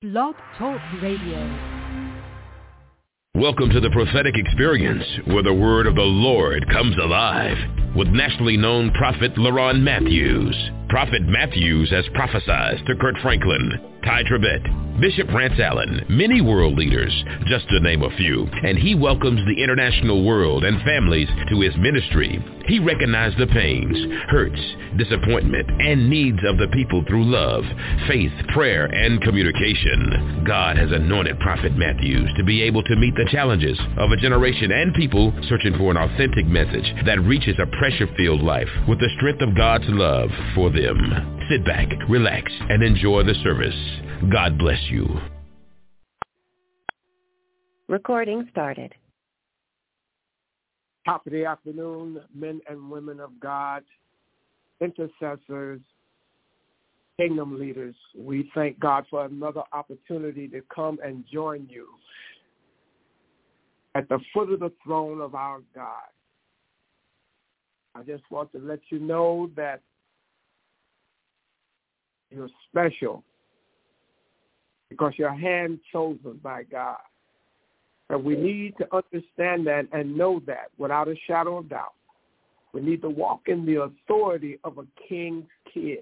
Blog Talk Radio. Welcome to the prophetic experience where the word of the Lord comes alive with nationally known prophet LaRon Matthews. Prophet Matthews has prophesied to Kurt Franklin, Ty Tribbett, Bishop Rance Allen, many world leaders, just to name a few, and he welcomes the international world and families to his ministry. He recognized the pains, hurts, disappointment, and needs of the people through love, faith, prayer, and communication. God has anointed Prophet Matthews to be able to meet the challenges of a generation and people searching for an authentic message that reaches a pressure-filled life with the strength of God's love for them. Sit back, relax, and enjoy the service. God bless you. Recording started. Top of the afternoon, men and women of God, intercessors, kingdom leaders. We thank God for another opportunity to come and join you at the foot of the throne of our God. I just want to let you know that you're special because you're hand chosen by God. And we need to understand that and know that without a shadow of doubt. We need to walk in the authority of a king's kid.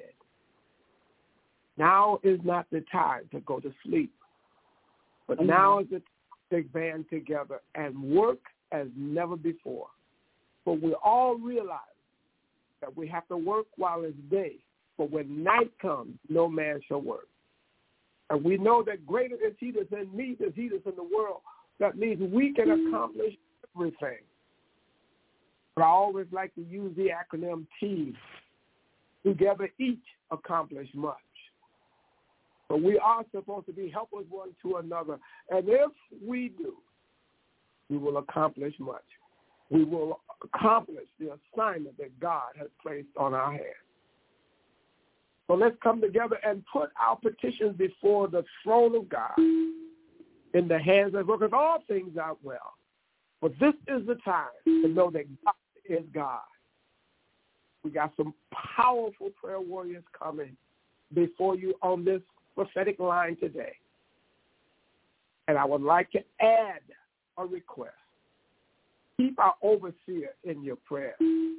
Now is not the time to go to sleep, but now is the time to band together and work as never before. For we all realize that we have to work while it's day, but when night comes, no man shall work. And we know that greater is he that's in me than he that's in the world. That means we can accomplish everything. But I always like to use the acronym TEAM. Together each accomplish much. But we are supposed to be helpers one to another. And if we do, we will accomplish much. We will accomplish the assignment that God has placed on our hands. So let's come together and put our petitions before the throne of God in the hands of workers. All things out well. But this is the time to know that God is God. We got some powerful prayer warriors coming before you on this prophetic line today. And I would like to add a request. Keep our overseer in your prayer.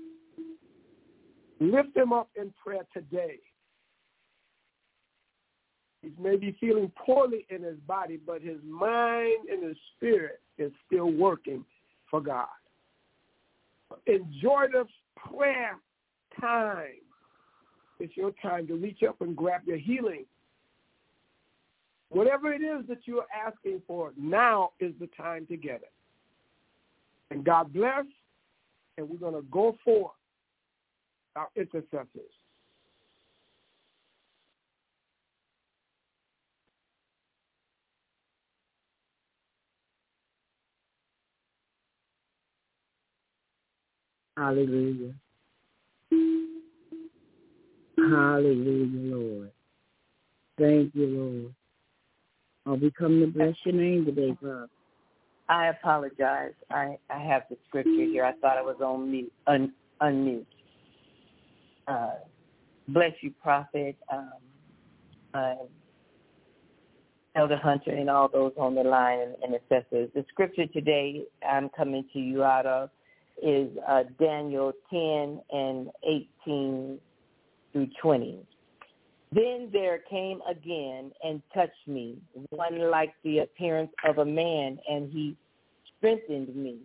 Lift him up in prayer today. He may be feeling poorly in his body, but his mind and his spirit is still working for God. Enjoy the prayer time. It's your time to reach up and grab your healing. Whatever it is that you're asking for, now is the time to get it. And God bless, and we're going to go forth, our intercessors. Hallelujah. Hallelujah, Lord. Thank you, Lord. Oh, we come to bless your name today, Father. I apologize. I have the scripture here. I thought I was on mute, unmute. Bless you, Prophet, Elder Hunter, and all those on the line and assessors. The scripture today I'm coming to you out of is Daniel 10 and 18 through 20. Then there came again and touched me, one like the appearance of a man, and he strengthened me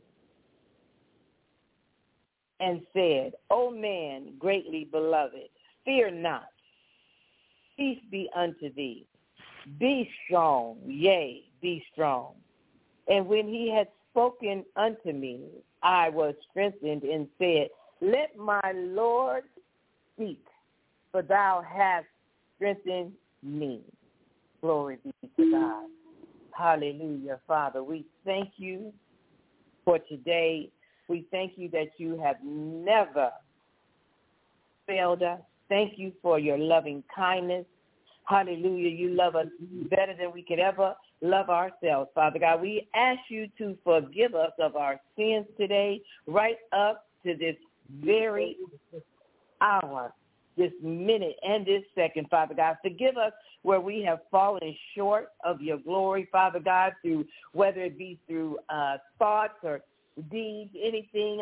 and said, O man, greatly beloved, fear not. Peace be unto thee. Be strong, yea, be strong. And when he had spoken unto me, I was strengthened and said, let my Lord speak, for thou hast strengthened me. Glory be to God. Hallelujah, Father. We thank you for today. We thank you that you have never failed us. Thank you for your loving kindness. Hallelujah. You love us better than we could ever love ourselves, Father God. We ask you to forgive us of our sins today, right up to this very hour. this minute and this second, Father God. Forgive us where we have fallen short of your glory, Father God, through whether it be through thoughts or deeds, anything,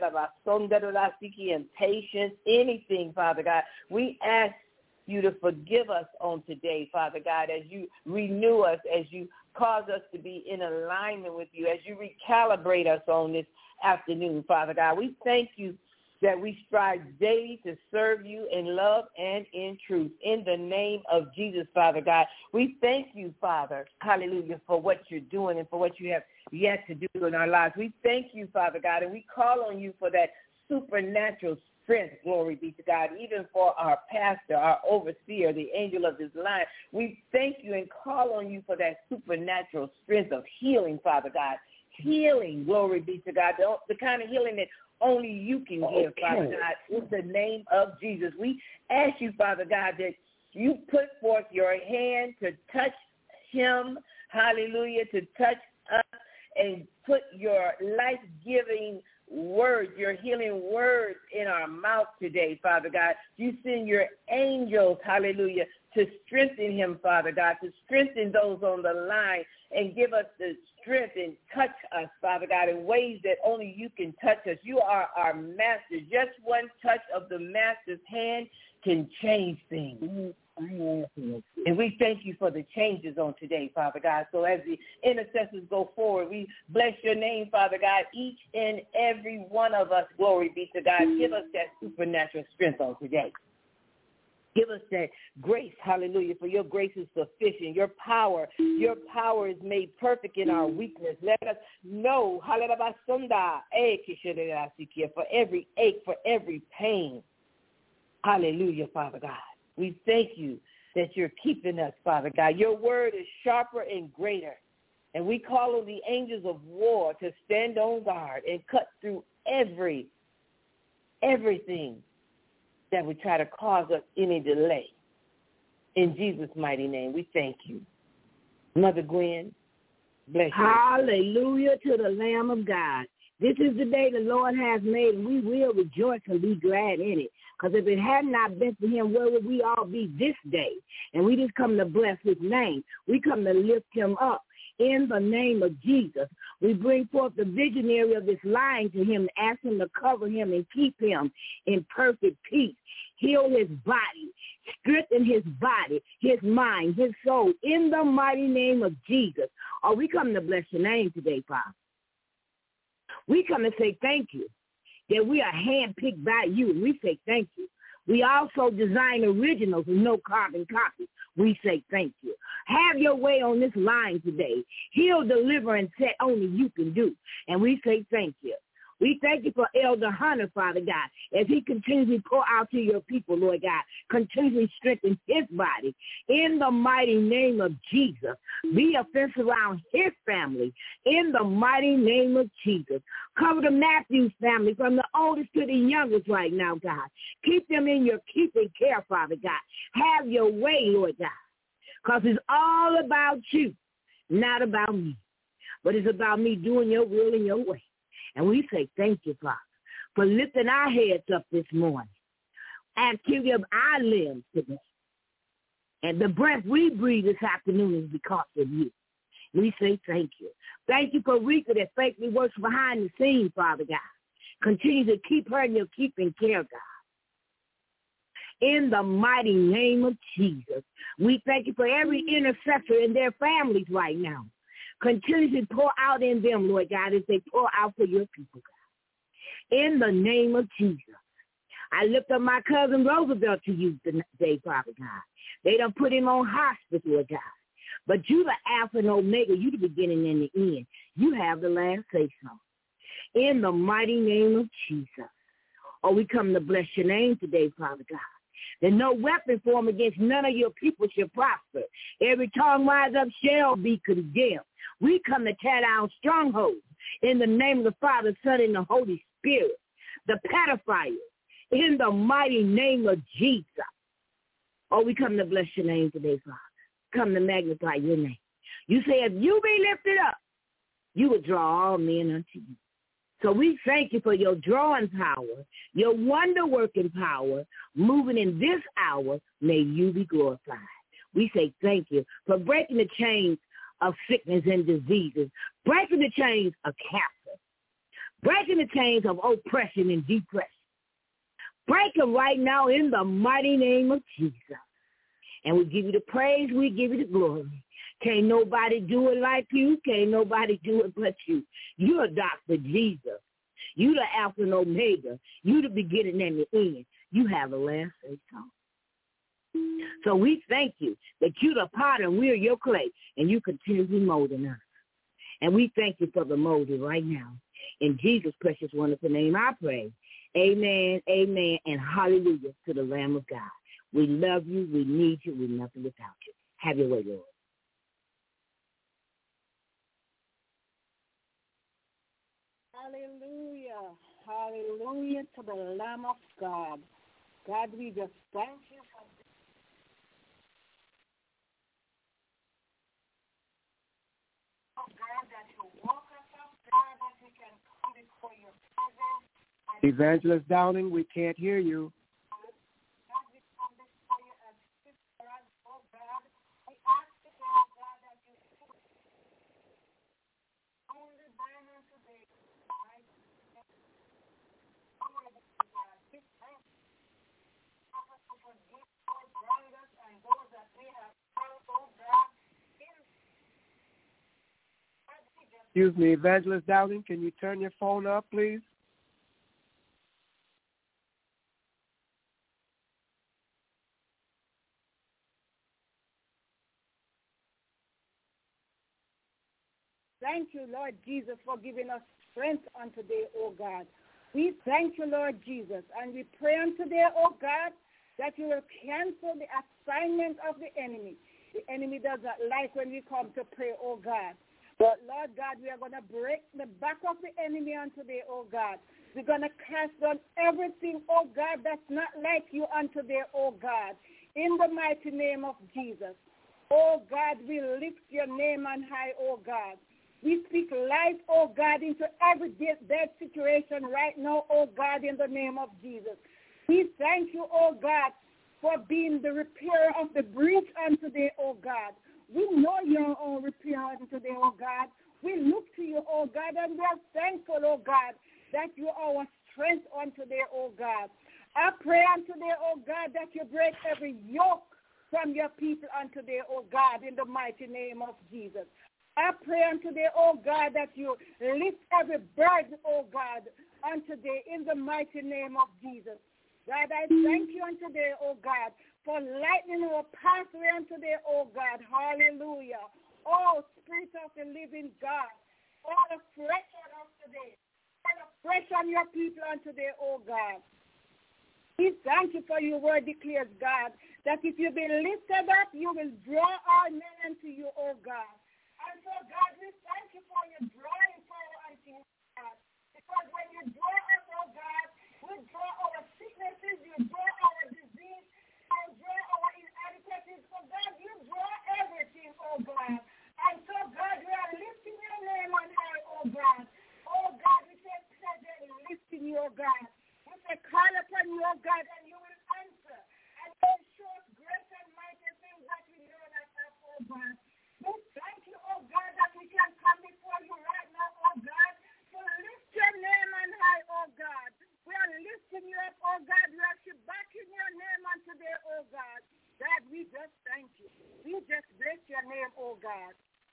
impatience, anything, Father God. We ask you to forgive us on today, Father God, as you renew us, as you cause us to be in alignment with you, as you recalibrate us on this afternoon, Father God. We thank you that we strive daily to serve you in love and in truth. In the name of Jesus, Father God, we thank you, Father, hallelujah, for what you're doing and for what you have yet to do in our lives. We thank you, Father God, and we call on you for that supernatural strength, glory be to God, even for our pastor, our overseer, the angel of this line. We thank you and call on you for that supernatural strength of healing, Father God. Healing, glory be to God, the kind of healing that only you can give, Father God, in the name of Jesus. We ask you, Father God, that you put forth your hand to touch him, hallelujah, to touch us, and put your life-giving words, your healing words in our mouth today, Father God. You send your angels, hallelujah, to strengthen him, Father God, to strengthen those on the line and give us the strength and touch us, Father God, in ways that only you can touch us. You are our master. Just one touch of the master's hand can change things. And we thank you for the changes on today, Father God. So as the intercessors go forward, we bless your name, Father God, each and every one of us, glory be to God. Give us that supernatural strength on today. Give us that grace, hallelujah, for your grace is sufficient. Your power is made perfect in our weakness. Let us know, hallelujah, for every ache, for every pain. Hallelujah, Father God. We thank you that you're keeping us, Father God. Your word is sharper and greater. And we call on the angels of war to stand on guard and cut through everything that would try to cause us any delay. In Jesus' mighty name, we thank you. Mother Gwen, bless you. Hallelujah to the Lamb of God. This is the day the Lord has made, and we will rejoice and be glad in it. Because if it had not been for him, where would we all be this day? And we just come to bless his name. We come to lift him up. In the name of Jesus, we bring forth the visionary of this line to him, ask him to cover him and keep him in perfect peace. Heal his body, strengthen his body, his mind, his soul, in the mighty name of Jesus. Oh, we come to bless your name today, Father. We come to say thank you that we are handpicked by you, and we say thank you. We also design originals with no carbon copies. We say thank you. Have your way on this line today. Heal, deliver, and set only you can do. And we say thank you. We thank you for Elder Hunter, Father God, as he continues to pour out to your people, Lord God. Continually strengthen his body. In the mighty name of Jesus, be a fence around his family. In the mighty name of Jesus. Cover the Matthews family from the oldest to the youngest right now, God. Keep them in your keeping care, Father God. Have your way, Lord God, because it's all about you, not about me. But it's about me doing your will and your way. And we say thank you, Father, for lifting our heads up this morning, activity of our limbs today. And the breath we breathe this afternoon is because of you. We say thank you. Thank you for Rika that faithfully works behind the scenes, Father God. Continue to keep her in your keeping care, God. In the mighty name of Jesus, we thank you for every intercessor and their families right now. Continue to pour out in them, Lord God, as they pour out for your people, God. In the name of Jesus, I lift up my cousin Roosevelt to you today, Father God. They done put him on hospice, Lord God. But you the Alpha and Omega, you the beginning and the end. You have the last say-so. In the mighty name of Jesus. Oh, we come to bless your name today, Father God. That no weapon formed against none of your people shall prosper. Every tongue rise up shall be condemned. We come to tear down strongholds in the name of the Father, Son, and the Holy Spirit. The pedophiles, in the mighty name of Jesus. Oh, we come to bless your name today, Father. Come to magnify your name. You say if you be lifted up, you will draw all men unto you. So we thank you for your drawing power, your wonder-working power, moving in this hour. May you be glorified. We say thank you for breaking the chains of sickness and diseases, breaking the chains of cancer, breaking the chains of oppression and depression. Break them right now in the mighty name of Jesus. And we give you the praise, we give you the glory. Can't nobody do it like you. Can't nobody do it but you. You're Dr. Jesus. You the Alpha and Omega. You the beginning and the end. You have the last say so. So we thank you that you're the potter and we're your clay, and you continually molding us. And we thank you for the molding right now. In Jesus' precious, wonderful name I pray. Amen, amen, and hallelujah to the Lamb of God. We love you. We need you. We're nothing without you. Have your way, Lord. Hallelujah. Hallelujah to the Lamb of God. God, we just thank you for this. Oh, God, that you woke us up, God, that we can come before your presence. Evangelist Downing, we can't hear you. God, we come before you as sisters, oh God. We ask you, oh God, that you only burn on today. Excuse me, Evangelist Downing, can you turn your phone up, please? Thank you, Lord Jesus, for giving us strength on today, oh God. We thank you, Lord Jesus, and we pray on today, oh God, that you will cancel the assignment of the enemy. The enemy does not like when we come to pray, oh God. But, Lord God, we are going to break the back of the enemy on today, oh God. We're going to cast down everything, oh God, that's not like you on today, oh God, in the mighty name of Jesus. Oh God, we lift your name on high, oh God. We speak life, oh God, into every dead situation right now, oh God, in the name of Jesus. We thank you, oh God, for being the repairer of the breach on today, oh God. We know you're our repairer on today, oh God. We look to you, oh God, and we are thankful, oh God, that you are our strength on today, oh God. I pray on today, oh God, that you break every yoke from your people on today, oh God, in the mighty name of Jesus. I pray on today, oh God, that you lift every burden, oh God, on today in the mighty name of Jesus. God, I thank you on today, oh God, for lightening our pathway on today, oh God. Hallelujah. Oh, Spirit of the living God, all the fresh on us today, all the fresh on your people on today, oh God. We thank you for your word declares, God, that if you be lifted up, you will draw all men unto you, oh God. And so, God, we thank you for your drawing power unto you, God. Because when you draw us, oh God, we draw our sicknesses, you draw our disease, you draw our inadequacies. So, God, you draw everything, oh God. And so, God, we are lifting your name on high, oh God. Oh God, we take pleasure in lifting you, oh God. We say, call upon you, oh God, and you will answer. And you will show us great and mighty things that we know not of, oh God. We thank you, oh God, that we can come before you right now, oh God, to lift your name on high, oh God. We are lifting you up, oh God. We are backing your name on today, oh God. God, we just thank you. We just bless your name, oh God.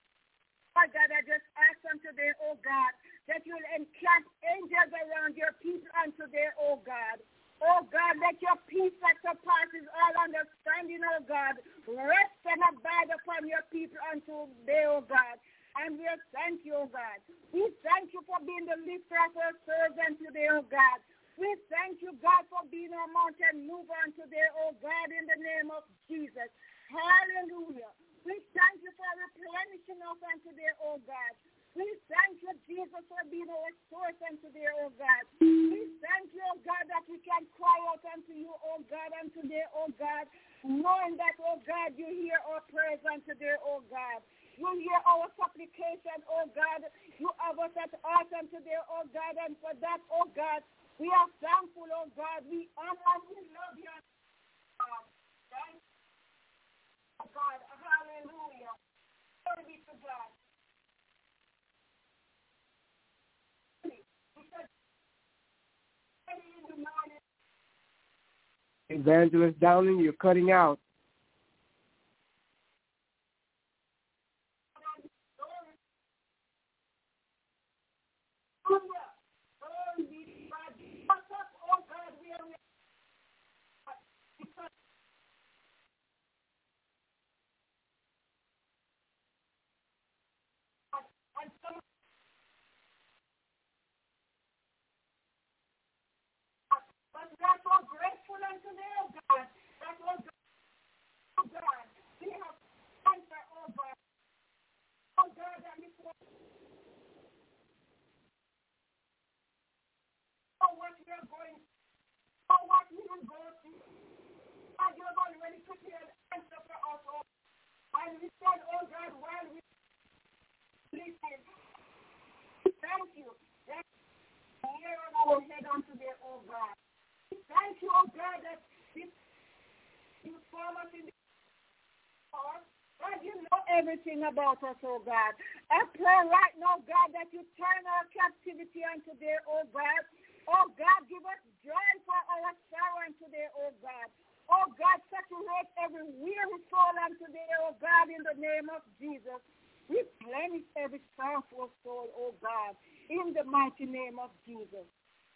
Oh God, I just ask on today, oh God, that you will encamp angels around your people on today, oh God. Oh God, let your peace that surpasses all understanding, oh God, rest and abide upon your people until today, oh God. And we thank you, oh God. We thank you for being the lifter of our servants today, oh God. We thank you, God, for being our mountain mover on today, oh God, in the name of Jesus. Hallelujah. We thank you for replenishing us on today, oh God. We thank you, Jesus, for being our source on today, oh God. We thank you, oh God, that we can cry out unto you, oh God, on today, oh God, knowing that, oh God, you hear our prayers on today, oh God. You hear our supplication, oh God. You have us at awesome today, oh God, and for that, oh God, we are thankful, oh God. We honor and we love you. Thank you, oh God. Hallelujah. Glory be to God. Evangelist Downing, you're cutting out. That's so grateful unto thee, oh God. That's so grateful, oh God. We have answer, oh God. Oh God, that is what we are going, what we will go through. God, you have already prepared answer for us, oh. And we said, oh God, while we listen, thank you. That's here on our head unto thee, oh God. Thank you, oh God, that you form us in the heart. God, you know everything about us, oh God. I pray right now, God, that you turn our captivity unto thee, oh God. Oh God, give us joy for our sorrow unto thee, oh God. Oh God, saturate every weary soul unto thee, oh God, in the name of Jesus. Replenish every sorrowful soul, oh God, in the mighty name of Jesus.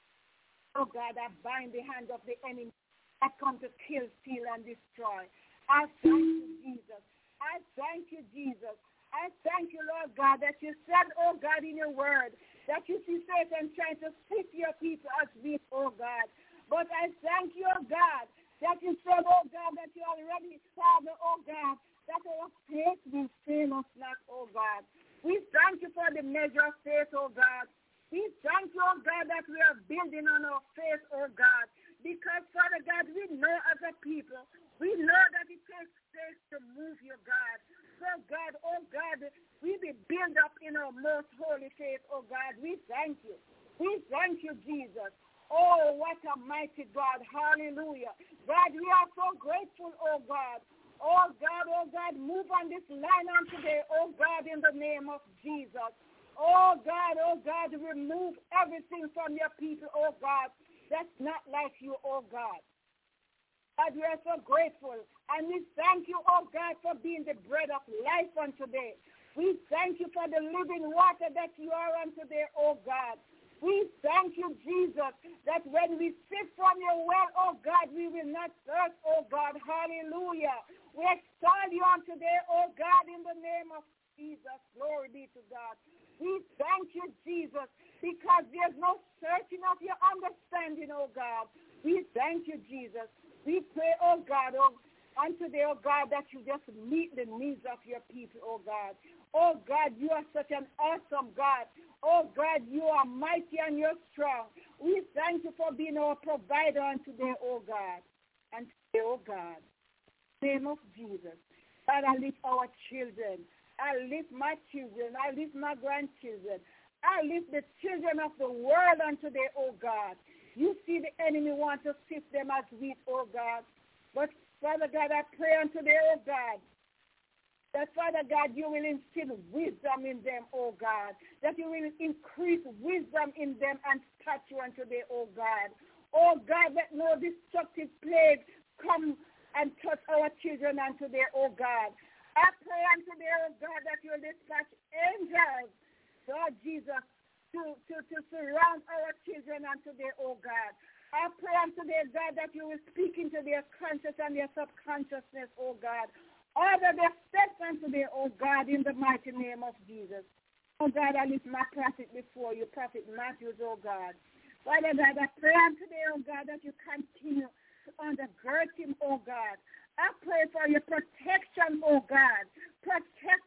Oh God, I bind the hand of the enemy that come to kill, steal, and destroy. I thank you, Jesus. I thank you, Jesus. I thank you, Lord God, that you said, oh God, in your word, that you see Satan trying to sift your people as wheat, oh God. But I thank you, oh God, that you said, oh God, that you already, Father, oh God, that our faith will fail us not, oh God. We thank you for the measure of faith, oh God. We thank you, oh God, that we are building on our faith, oh God, because, Father God, we know as a people, we know that it takes faith to move you, God. So, God, oh God, we be built up in our most holy faith, oh God. We thank you. We thank you, Jesus. Oh, what a mighty God. Hallelujah. God, we are so grateful, oh God. Oh God, move on this line on today, oh God, in the name of Jesus. Oh God, remove everything from your people, oh God, that's not like you, oh God. God, we are so grateful, and we thank you, oh God, for being the bread of life on today. We thank you for the living water that you are on today, oh God. We thank you, Jesus, that when we sip from your well, oh God, we will not thirst, oh God. Hallelujah. We extol you on today, oh God, in the name of Jesus. Glory be to God. We thank you, Jesus, because there's no searching of your understanding, oh God. We thank you, Jesus. We pray, oh God, on today, oh God, that you just meet the needs of your people, oh God. Oh God, you are such an awesome God. Oh God, you are mighty and you're strong. We thank you for being our provider on today, oh God. And today, oh God, in the name of Jesus, God, I lift our children. I lift my children. I lift my grandchildren. I lift the children of the world on today, oh God. You see the enemy want to sift them as wheat, oh God. But Father God, I pray on today, oh God, that, Father God, you will instill wisdom in them, oh God. That you will increase wisdom in them and stature on today, oh God. Oh God, let no destructive plague come and touch our children on today, oh God. I pray on today, oh God, that you will dispatch angels, Lord Jesus, to surround our children on today, oh God. I pray on today, God, that you will speak into their conscious and their subconsciousness, oh God. Order their steps on today, oh God, in the mighty name of Jesus. Oh God, I lift my prophet before you, Prophet Matthews, oh God. Father God, I pray on today, oh God, that you continue to undergird him, oh God. I pray for your protection, oh God. Protect.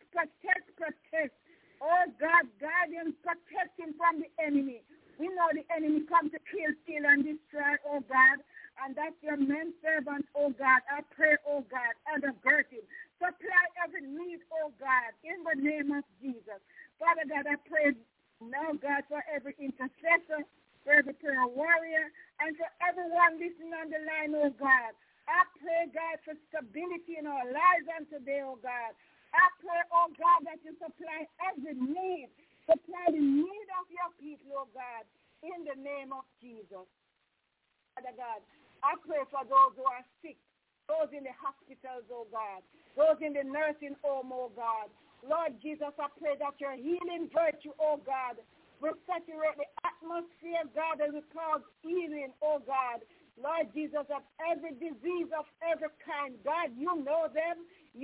Oh God, guide him, protect him from the enemy. We know the enemy comes to kill, steal, and destroy, oh God. And that's your man servant, oh God. I pray, oh God, undergird him. Supply every need, oh God, in the name of Jesus. Father God, I pray Now, God, for every intercessor, for every prayer warrior, and for everyone listening on the line, oh God. I pray, God, for stability in our lives on today, oh God. I pray, oh God, that you supply every need. Supply the need of your people, oh God, in the name of Jesus. Father God, I pray for those who are sick, those in the hospitals, oh God, those in the nursing home, oh God. Lord Jesus, I pray that your healing virtue, oh God, will saturate the atmosphere, God, and will cause healing, oh God. Lord Jesus, of every disease of every kind, God, you know them,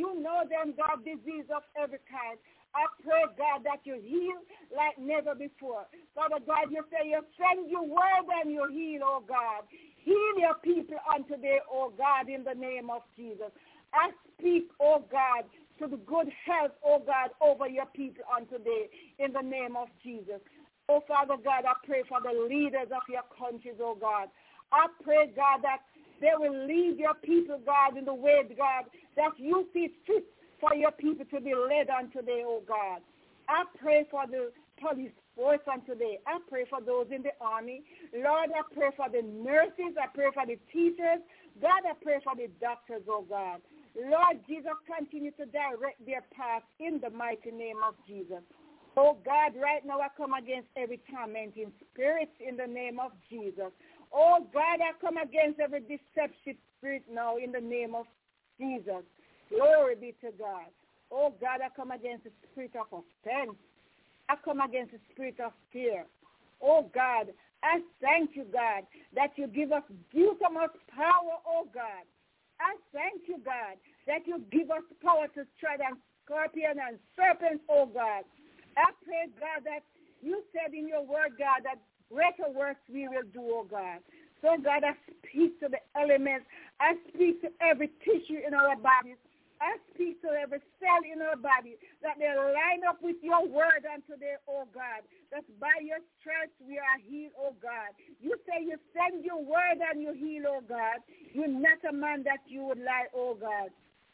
God, disease of every kind. I pray, God, that you heal like never before. Father God, you say you send your word and you heal, oh God. Heal your people on today, oh God, in the name of Jesus. I speak, oh God, to the good health, oh God, over your people on today, in the name of Jesus. Oh, Father God, I pray for the leaders of your countries, oh God. I pray, God, that they will lead your people, God, in the way, God, that you see fit for your people to be led on today, oh God. I pray for the police force on today. I pray for those in the army. Lord, I pray for the nurses. I pray for the teachers. God, I pray for the doctors, oh God. Lord Jesus, continue to direct their path in the mighty name of Jesus. Oh God, right now I come against every tormenting spirit in the name of Jesus. Oh God, I come against every deceptive spirit now in the name of Jesus. Glory be to God. Oh God, I come against the spirit of offense. I come against the spirit of fear. Oh God, I thank you, God, that you give us dunamis power, oh God. I thank you, God, that you give us power to tread on scorpions and serpents, oh God. I pray, God, that you said in your word, God, that greater works we will do, oh God. So, God, I speak to the elements. I speak to every tissue in our bodies. I speak to every cell in our body that they line up with your word on today, oh God. That by your stripes we are healed, oh God. You say you send your word and you heal, oh God. You're not a man that you would lie, oh God.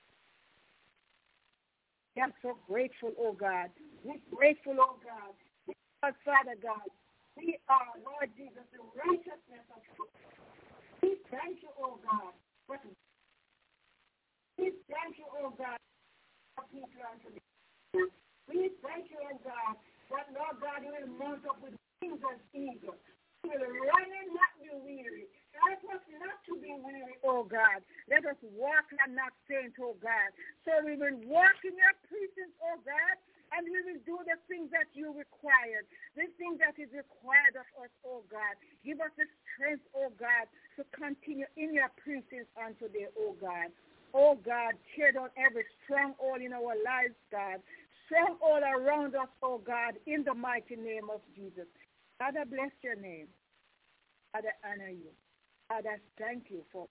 I'm so grateful, oh God. We're grateful, oh God. Because, Father God, we are, Lord Jesus, the righteousness of you. We thank you, oh God. We thank you, oh God, for people unto thee. We thank you, oh God, that, Lord God, you will mount up with wings as eagles. You will run and not be weary. Help us not to be weary, oh God. Let us walk and not faint, oh God. So we will walk in your precepts, oh God, and we will do the things that you required, the things that is required of us, oh God. Give us the strength, oh God, to continue in your precepts on today, oh God. Oh God, tear down every stronghold in our lives, God. Stronghold around us, oh God, in the mighty name of Jesus. Father, bless your name. Father, honor you. Father, thank you for,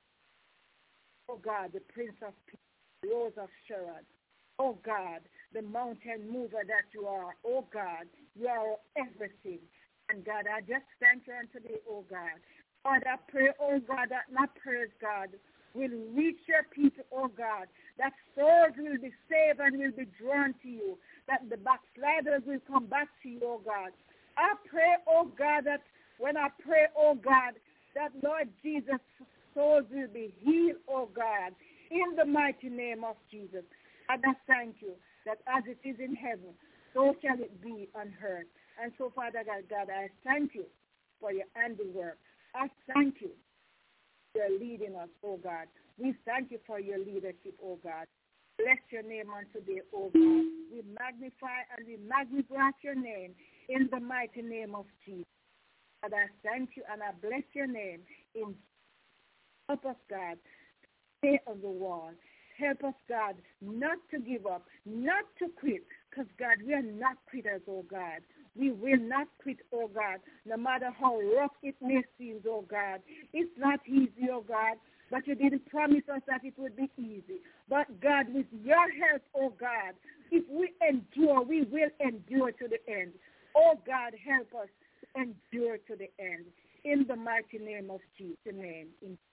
oh God, the Prince of Peace, Rose of Sharon. Oh God, the mountain mover that you are. Oh God, you are everything. And God, I just thank you on today, oh God. God, I pray, oh God, that my prayers, God, will reach your people, oh God, that souls will be saved and will be drawn to you, that the backsliders will come back to you, oh God. I pray, oh God, that when I pray, oh God, that Lord Jesus, souls will be healed, oh God, in the mighty name of Jesus. And I thank you that as it is in heaven, so shall it be on earth. And so, Father God, I thank you for your handiwork. I thank you for leading us, oh God. We thank you for your leadership, oh God. Bless your name on today, oh God. We magnify and we magnify your name in the mighty name of Jesus. And I thank you and I bless your name. In help us, God, stay on the wall. Help us, God, not to give up, not to quit, because, God, we are not quitters, oh God. We will not quit, oh God, no matter how rough it may seem, oh God. It's not easy, oh God, but you didn't promise us that it would be easy. But, God, with your help, oh God, if we endure, we will endure to the end. Oh, God, help us to endure to the end. In the mighty name of Jesus, amen.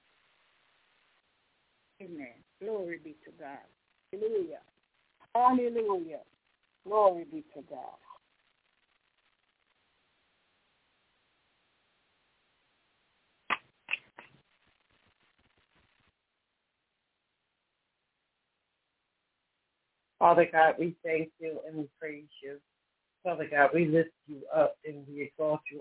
Amen. Glory be to God. Hallelujah. Hallelujah. Glory be to God. Father God, we thank you and we praise you. Father God, we lift you up and we exalt you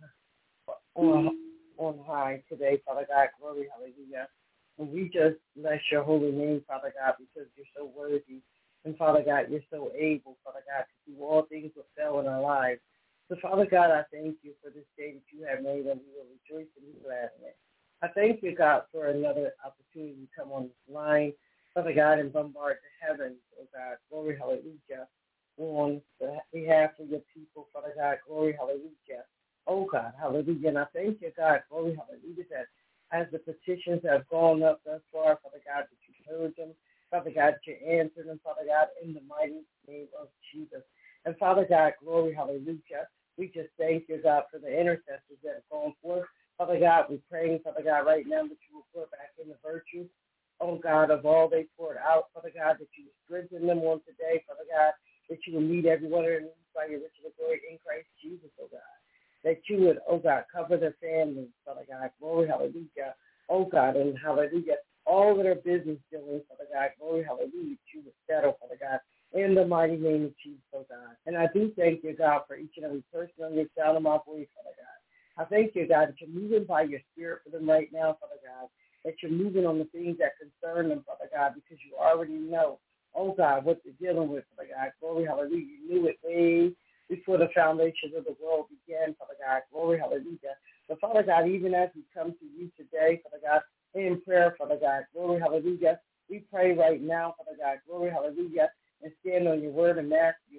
on high today, Father God. Glory, hallelujah. And we just bless your holy name, Father God, because you're so worthy. And Father God, you're so able, Father God, to do all things well in our lives. So Father God, I thank you for this day that you have made, and we will rejoice and be glad in it. I thank you, God, for another opportunity to come on this line, Father God, and bombard the heavens, oh God. Glory, hallelujah. On behalf of your people, Father God, glory, hallelujah. Oh God, hallelujah. And I thank you, God, glory, hallelujah, that as the petitions have gone up thus far, Father God, that you heard them, Father God, that you answered them, Father God, in the mighty name of Jesus. And Father God, glory, hallelujah. We just thank you, God, for the intercessors that have gone forth. Father God, we're praying, Father God, right now that you will pour back in the virtue, oh God, of all they poured out, Father God, that you will strengthen them on today, Father God, that you will meet everyone in their needs by your riches of glory in Christ Jesus, oh God. That you would, oh God, cover their families, Father God. Glory, hallelujah. Oh God, and hallelujah. All of their business dealings, Father God. Glory, hallelujah. That you would settle, Father God, in the mighty name of Jesus, oh God. And I do thank you, God, for each and every person on your sound of my voice, Father God. I thank you, God, that you're moving by your spirit for them right now, Father God. That you're moving on the things that concern them, Father God, because you already know, oh God, what they're dealing with, Father God. Glory, hallelujah. You knew it way before the foundations of the world began, Father God. Glory, hallelujah. So, Father God, even as we come to you today, Father God, in prayer, Father God, glory, hallelujah. We pray right now, Father God, glory, hallelujah, and stand on your word in Matthew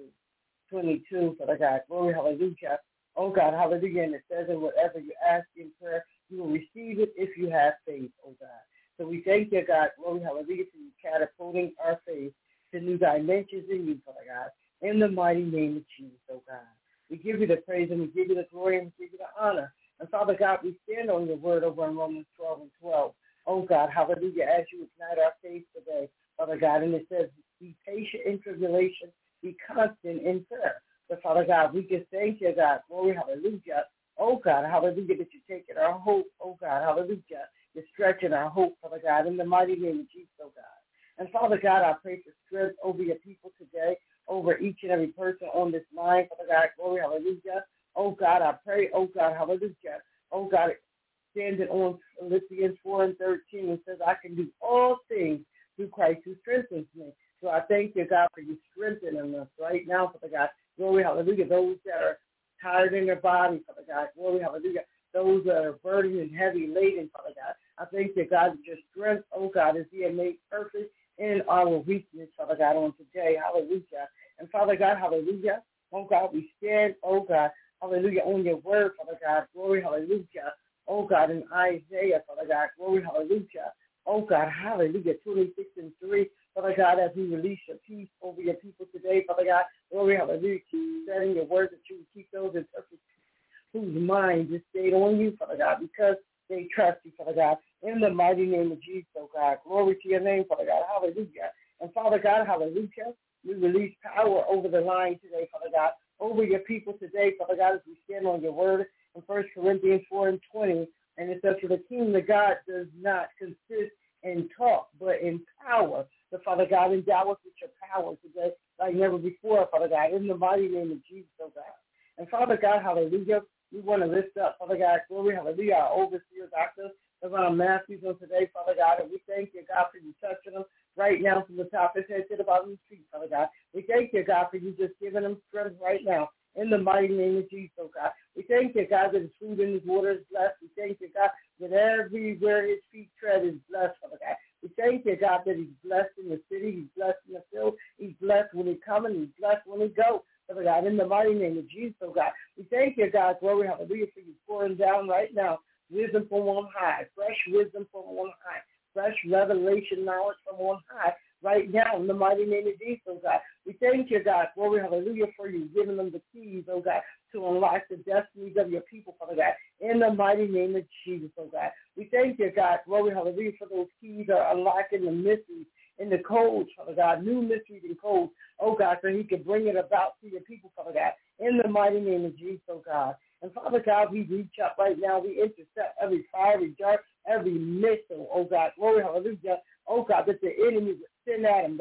22, Father God, glory, hallelujah. Oh God, hallelujah. And it says that whatever you ask in prayer, you will receive it if you have faith, oh God. So we thank you, God, glory, hallelujah, for you catapulting our faith to new dimensions in you, Father God. In the mighty name of Jesus, oh God. We give you the praise and we give you the glory and we give you the honor. And Father God, we stand on your word over in Romans 12:12. Oh God, hallelujah, as you ignite our faith today, Father God. And it says, be patient in tribulation, be constant in prayer. So Father God, we just thank you, God. Glory, hallelujah. Oh God, hallelujah, that you're taking our hope. Oh God, hallelujah. You're stretching our hope, Father God, in the mighty name of Jesus, oh God. And Father God, I pray for strength over your people today, over each and every person on this line. Father God, glory, hallelujah. Oh God, I pray, oh God, hallelujah. Oh God, standing on Philippians 4:13, it says, I can do all things through Christ who strengthens me. So I thank you, God, for you strengthening us right now, Father God. Glory, hallelujah. Those that are tired in their body, Father God. Glory, hallelujah. Those that are burdened and heavy laden, Father God. I thank you, God, that your strength, oh God, is being made perfect in our weakness, Father God, on today. Hallelujah. And Father God, hallelujah. Oh God, we stand, oh God, hallelujah, on your word, Father God. Glory, hallelujah. Oh God, in Isaiah, Father God. Glory, hallelujah. Oh God, hallelujah. 26:3. Father God, as we release your peace over your people today, Father God. Glory, hallelujah. Keep setting your word that you will keep those in perfect peace whose mind is stayed on you, Father God, because they trust you, Father God. In the mighty name of Jesus, oh God. Glory to your name, Father God. Hallelujah. And Father God, hallelujah. We release power over the line today, Father God, over your people today, Father God, as we stand on your word in 1 Corinthians 4:20. And it says, for the kingdom of God does not consist in talk, but in power. So, Father God, endow us with your power today like never before, Father God, in the mighty name of Jesus, oh God. And Father God, hallelujah, we want to lift up, Father God, glory, hallelujah, our overseer, Dr. Lavon Matthews on today, Father God, and we thank you, God, for you touching them right now from the top of his head to the bottom of his feet, Father God. We thank you, God, for you just giving him strength right now in the mighty name of Jesus, oh God. We thank you, God, that his food and his water is blessed. We thank you, God, that everywhere his feet tread is blessed, Father God. We thank you, God, that he's blessed in the city, he's blessed in the field, he's blessed when he comes, and he's blessed when he goes, Father God, in the mighty name of Jesus, oh God. We thank you, God, glory, hallelujah, for you pouring down right now wisdom from on high, fresh wisdom from on high, fresh revelation knowledge from on high, right now in the mighty name of Jesus, oh God. We thank you, God, glory, hallelujah, for you giving them the keys, oh God, to unlock the destinies of your people, Father God, in the mighty name of Jesus, oh God. We thank you, God, glory, hallelujah, for those keys are unlocking the mysteries and the codes, Father God, new mysteries and codes, oh God, so he can bring it about to your people, Father God, in the mighty name of Jesus, oh God. And Father God, we reach up right now, we intercept every fiery dart, every missile, oh God, glory, hallelujah, oh God, that the enemy would send at him, that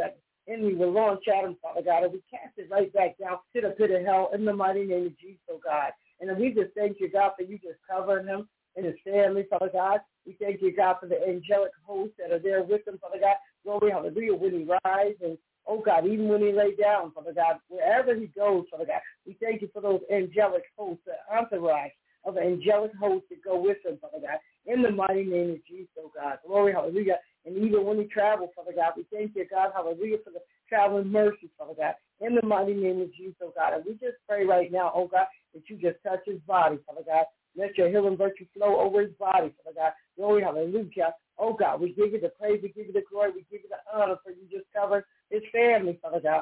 enemy will launch at him, Father God, and we cast it right back down to the pit of hell in the mighty name of Jesus, oh God. And we just thank you, God, for you just covering him and his family, Father God. We thank you, God, for the angelic hosts that are there with him, Father God. Glory, hallelujah, when he rises and, oh God, even when he lay down, Father God, wherever he goes, Father God, we thank you for those angelic hosts, the entourage of angelic hosts that go with him, Father God, in the mighty name of Jesus, oh God. Glory, hallelujah. And even when he travels, Father God, we thank you, God, hallelujah, for the traveling mercies, Father God, in the mighty name of Jesus, oh God. And we just pray right now, oh God, that you just touch his body, Father God. Let your healing virtue flow over his body, Father God. Glory, hallelujah. Oh God, we give you the praise, we give you the glory, we give you the honor for you just covering his family, Father God.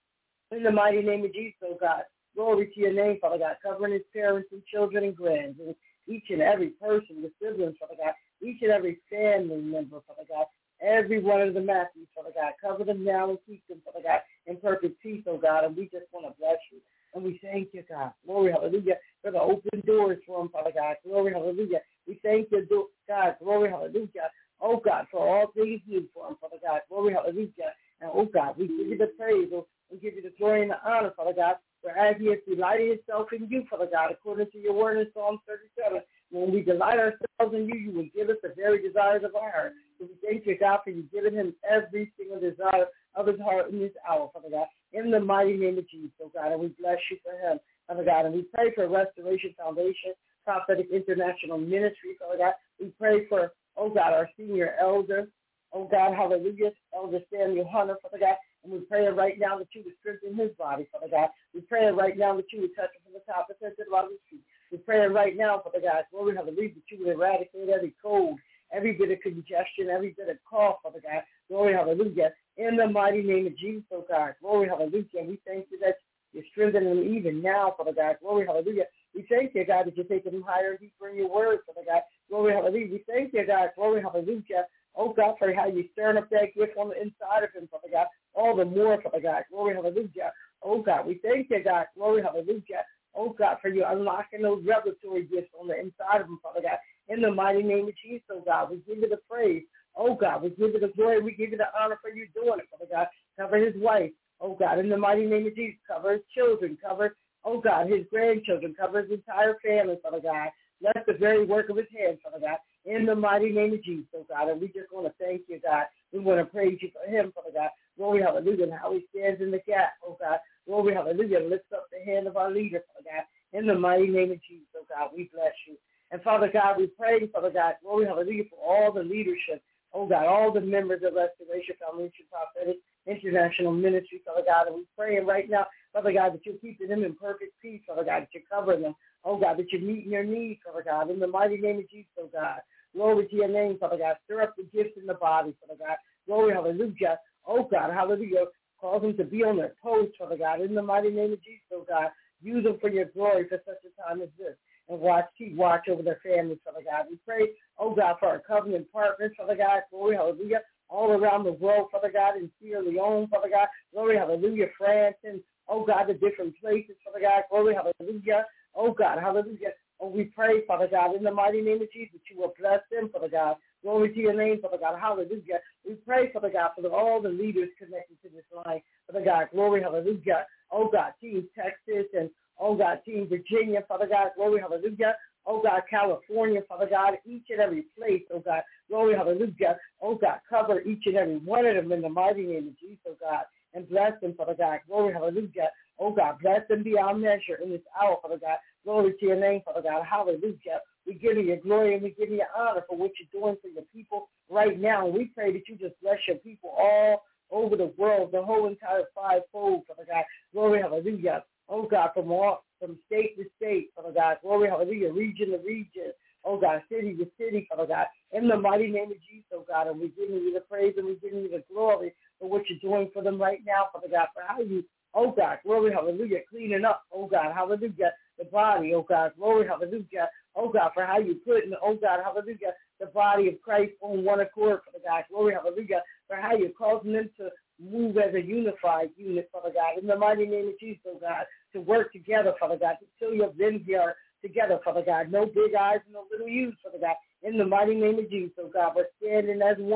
In the mighty name of Jesus, oh God. Glory to your name, Father God, covering his parents and children and grands, and each and every person, the siblings, Father God, each and every family member, Father God, every one of the Matthews, Father God. Cover them now and keep them, Father God, in perfect peace, oh God, and we just want to bless you. And we thank you, God. Glory, hallelujah, for the open doors for them, Father God. Glory, hallelujah. We thank you, God. Glory, hallelujah. Oh, God, for all things new for them, Father God. Glory, hallelujah. And, oh, God, we give you the praise. We give you the glory and the honor, Father God, for as he has delighted himself in you, Father God, according to your word in Psalm 37. When we delight ourselves in you, you will give us the very desires of our heart. So we thank you, God, for you giving him every single desire of his heart in this hour, Father God, in the mighty name of Jesus, oh God, and we bless you for him, Father God, and we pray for Restoration Foundation, Prophetic International Ministry, Father God. We pray for, oh God, our senior elder, oh God, hallelujah, Elder Samuel Hunter, Father God, and we pray right now that you would strengthen his body, Father God. We pray right now that you would touch him from the top of his head to the bottom of his feet. We pray right now, Father God, glory, hallelujah, that you would eradicate every cold, every bit of congestion, every bit of cough, Father God. Glory, hallelujah. In the mighty name of Jesus, oh God. Glory, hallelujah. We thank you that you're strengthening him even now, Father God. Glory, hallelujah. We thank you, God, that you're taking him higher and deeper in your word, Father God. Glory, hallelujah. We thank you, God. Glory, hallelujah. Oh, God, for how you stirring up that gift on the inside of him, Father God. All the more, Father God. Glory, hallelujah. Oh, God, we thank you, God. Glory, hallelujah. Oh, God, for you unlocking those revelatory gifts on the inside of him, Father God. In the mighty name of Jesus, oh, God, we give you the praise. Oh, God, we give you the glory. We give you the honor for you doing it, Father God. Cover his wife. Oh, God, in the mighty name of Jesus, cover his children. Cover, oh, God, his grandchildren. Cover his entire family, Father God. Bless the very work of his hands, Father God. In the mighty name of Jesus, oh, God. And we just want to thank you, God. We want to praise you for him, Father God. Glory, hallelujah, and how he stands in the gap, oh, God. Glory, hallelujah, lifts up the hand of our leader, Father God. In the mighty name of Jesus, oh, God, we bless you. And, Father God, we pray, Father God, glory, hallelujah, for all the leadership, oh, God, all the members of Restoration Foundation Prophetic International Ministry, Father God, and we pray right now, Father God, that you're keeping them in perfect peace, Father God, that you're covering them, oh, God, that you're meeting their needs, Father God, in the mighty name of Jesus, oh, God. Glory to your name, Father God. Stir up the gifts in the body, Father God. Glory, hallelujah. Oh, God, hallelujah. Cause them to be on their toes, Father God, in the mighty name of Jesus, oh, God. Use them for your glory for such a time as this. And keep watch over their families, Father God. We pray, oh, God, for our covenant partners, Father God. Glory, hallelujah. All around the world, Father God, in Sierra Leone, Father God. Glory, hallelujah. France and, oh, God, the different places, Father God. Glory, hallelujah. Oh, God, hallelujah. Oh, we pray, Father God, in the mighty name of Jesus, you will bless them, Father God. Glory to your name, Father God. Hallelujah. We pray, Father God, for all the leaders connected to this line. Father God, glory, hallelujah. Oh, God, Team Texas and, oh, God, Team Virginia, Father God, glory, hallelujah. Oh, God, California, Father God, each and every place, oh, God, glory, hallelujah. Oh, God, cover each and every one of them in the mighty name of Jesus, oh, God, and bless them, Father God. Glory, hallelujah. Oh, God, bless them beyond measure in this hour, Father God. Glory to your name, Father God. Hallelujah. We give you glory and we give you honor for what you're doing for your people right now. And we pray that you just bless your people all over the world, the whole entire fivefold, Father God. Glory, hallelujah. Oh, God, from state to state, Father God. Glory, hallelujah. Region to region. Oh, God, city to city, Father God. In the mighty name of Jesus, oh, God. And we're giving you the praise and we're giving you the glory for what you're doing for them right now, Father God, for how you, oh, God, glory, hallelujah, cleaning up, oh, God, hallelujah, the body, oh, God, glory, hallelujah, oh, God, for how you putting, oh, God, hallelujah, the body of Christ on one accord, Father God, glory, hallelujah, for how you're causing them to move as a unified unit, Father God, in the mighty name of Jesus, oh, God, to work together, Father God, to fill your vineyard together, Father God, no big eyes and no little U's, Father God, in the mighty name of Jesus, oh, God, we're standing as one,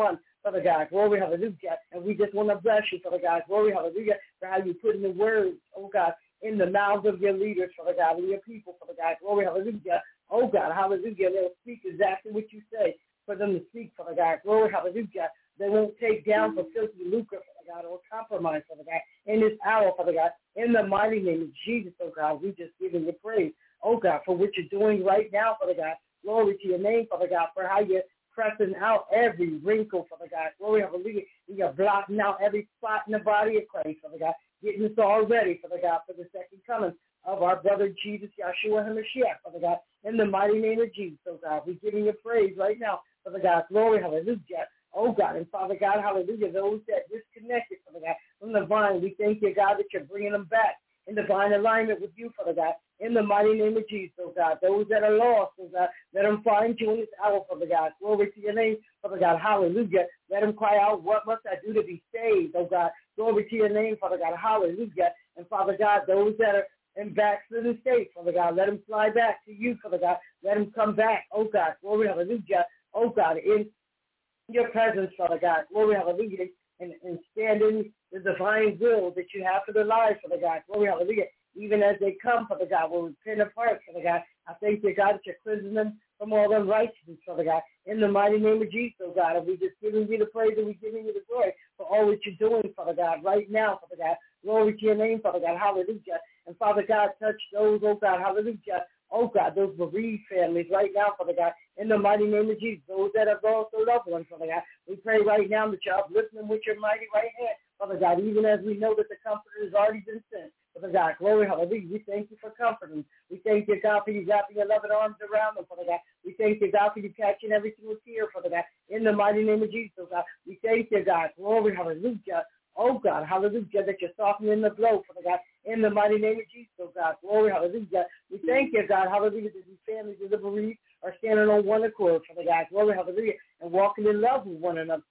Father God. Glory, hallelujah. And we just want to bless you, Father God. Glory, hallelujah, for how you put in the words, oh God, in the mouths of your leaders, Father God, and your people, Father God. Glory, hallelujah. Oh God, hallelujah. They'll speak exactly what you say for them to speak, Father God. Glory, hallelujah. They won't take down for filthy lucre, Father God, or compromise, Father God, in this hour, Father God. In the mighty name of Jesus, oh God, we just give you praise, oh God, for what you're doing right now, Father God. Glory to your name, Father God, for how you're pressing out every wrinkle, Father God. Glory, hallelujah. You're blocking out every spot in the body of Christ, Father God, getting us all ready, Father God, for the second coming of our brother Jesus, Yahshua HaMashiach, Father God. In the mighty name of Jesus, oh God, we're giving you praise right now, Father God. Glory, hallelujah. Oh, God, and Father God, hallelujah, those that disconnected, Father God, from the vine, we thank you, God, that you're bringing them back in divine alignment with you, Father God, in the mighty name of Jesus, oh God. Those that are lost, oh God, let them find you in this hour, Father God. Glory to your name, Father God, hallelujah. Let them cry out, what must I do to be saved, oh God. Glory to your name, Father God, hallelujah. And Father God, those that are in backslidden state, Father God, let them fly back to you, Father God. Let them come back, oh God, glory, hallelujah, oh God, in your presence, Father God. Glory, hallelujah, and stand in the divine will that you have for their lives, Father God. Glory, hallelujah. Even as they come, Father God, will repent of heart, Father God. I thank you, God, that you're cleansing them from all unrighteousness, Father God. In the mighty name of Jesus, oh God, and we just giving you the praise and we're giving you the glory for all that you're doing, Father God, right now, Father God. Glory to your name, Father God. Hallelujah. And Father God, touch those, oh God, hallelujah. Oh, God, those bereaved families right now, Father God, in the mighty name of Jesus, those that have lost their loved ones, Father God, we pray right now that you're uplifting them with your mighty right hand, Father God, even as we know that the Comforter has already been sent. Father God, glory, hallelujah. We thank you for comforting. We thank you, God, for you wrapping your loving arms around them, Father God. We thank you, God, for you catching every single tear, Father God, in the mighty name of Jesus, God. We thank you, God, glory, hallelujah. Oh, God, hallelujah, that you're softening the blow, Father God, in the mighty name of Jesus, oh, God. Glory, hallelujah. We thank you, God, hallelujah, that these families of the bereaved are standing on one accord, Father God. Glory, hallelujah, and walking in love with one another,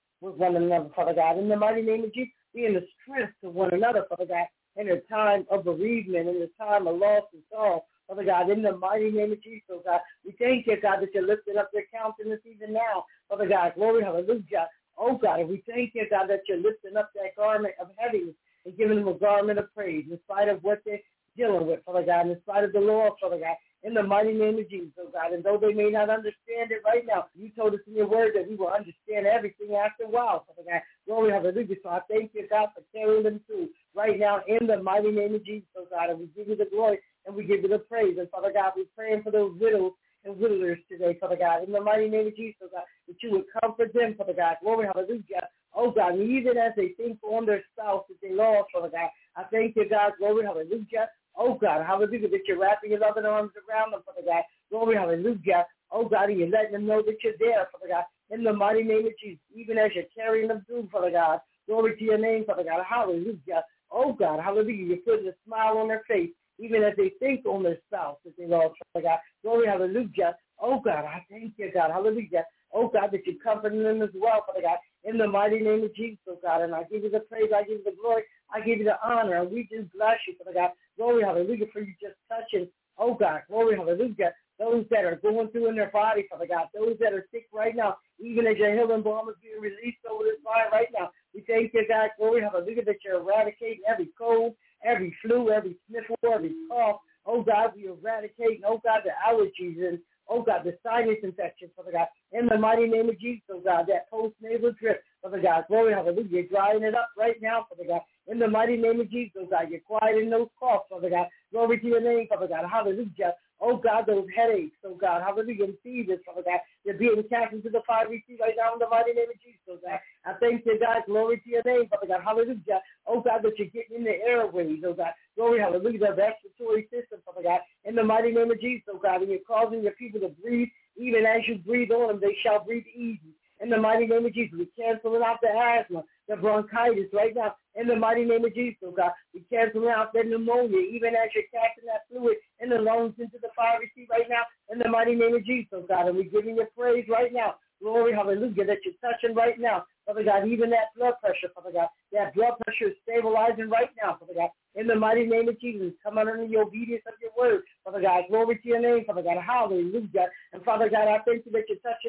Father God. In the mighty name of Jesus, being the strength to one another, Father God, in a time of bereavement, in a time of loss and sorrow, Father God, in the mighty name of Jesus, oh, God. We thank you, God, that you're lifting up their countenance even now, Father God. Glory, hallelujah. Oh, God, and we thank you, God, that you're lifting up that garment of heaviness and giving them a garment of praise in spite of what they're dealing with, Father God, in spite of the law, Father God, in the mighty name of Jesus, oh, God. And though they may not understand it right now, you told us in your word that we will understand everything after a while, Father God. Glory, hallelujah. So I thank you, God, for carrying them through right now in the mighty name of Jesus, oh, God. And we give you the glory and we give you the praise. And, Father God, we're praying for those widows and widowers today, Father God, in the mighty name of Jesus, oh God, that you would comfort them, Father God. Glory, hallelujah. Oh, God, and even as they think on their spouse that they lost, Father God, I thank you, God. Glory, hallelujah. Oh, God, hallelujah, that you're wrapping your loving arms around them, Father God. Glory, hallelujah. Oh, God, and you're letting them know that you're there, Father God, in the mighty name of Jesus, even as you're carrying them through, Father God. Glory to your name, Father God. Hallelujah. Oh, God, hallelujah. You're putting a smile on their face, even as they think on their spouse that they lost, Father God. Glory, hallelujah. Oh, God, I thank you, God. Hallelujah. Oh, God, that you're comforting them as well, Father God, in the mighty name of Jesus, oh, God. And I give you the praise. I give you the glory. I give you the honor. And we just bless you, Father God. Glory, hallelujah, for you just touching, oh, God. Glory, hallelujah. Those that are going through in their body, Father God. Those that are sick right now, even as your healing balm is being released over this body right now. We thank you, God. Glory, hallelujah, that you're eradicating every cold, every flu, every sniffle, every cough. Oh, God, we eradicating, oh, God, the allergies and, oh, God, the sinus infection, Father God, in the mighty name of Jesus, oh, God, that post-nasal drip, Father God, glory, hallelujah, you're drying it up right now, Father God, in the mighty name of Jesus, oh, God, you're quieting those coughs, Father God, glory to your name, Father God, hallelujah, oh, God, those headaches, oh, God, hallelujah, and fevers, Father God, they're being cast into the fiery sea right now in the mighty name of Jesus, oh, God, I thank you, God, glory to your name, Father God, hallelujah, oh, God, that you're getting in the airways, oh, God, glory, hallelujah, the respiratory system, Father God, in the mighty name of Jesus, oh, God, and you're causing your people to breathe, even as you breathe on them, they shall breathe easy. In the mighty name of Jesus, we cancel out the asthma, the bronchitis right now. In the mighty name of Jesus, oh God, we cancel out that pneumonia, even as you're casting that fluid in the lungs into the fiery sea right now. In the mighty name of Jesus, oh God, and we're giving you praise right now. Glory, hallelujah, that you're touching right now. Father God, even that blood pressure, Father God, that blood pressure is stabilizing right now, Father God. In the mighty name of Jesus, come under the obedience of your word, Father God. Glory to your name, Father God. Hallelujah. And Father God, I thank you that you're touching that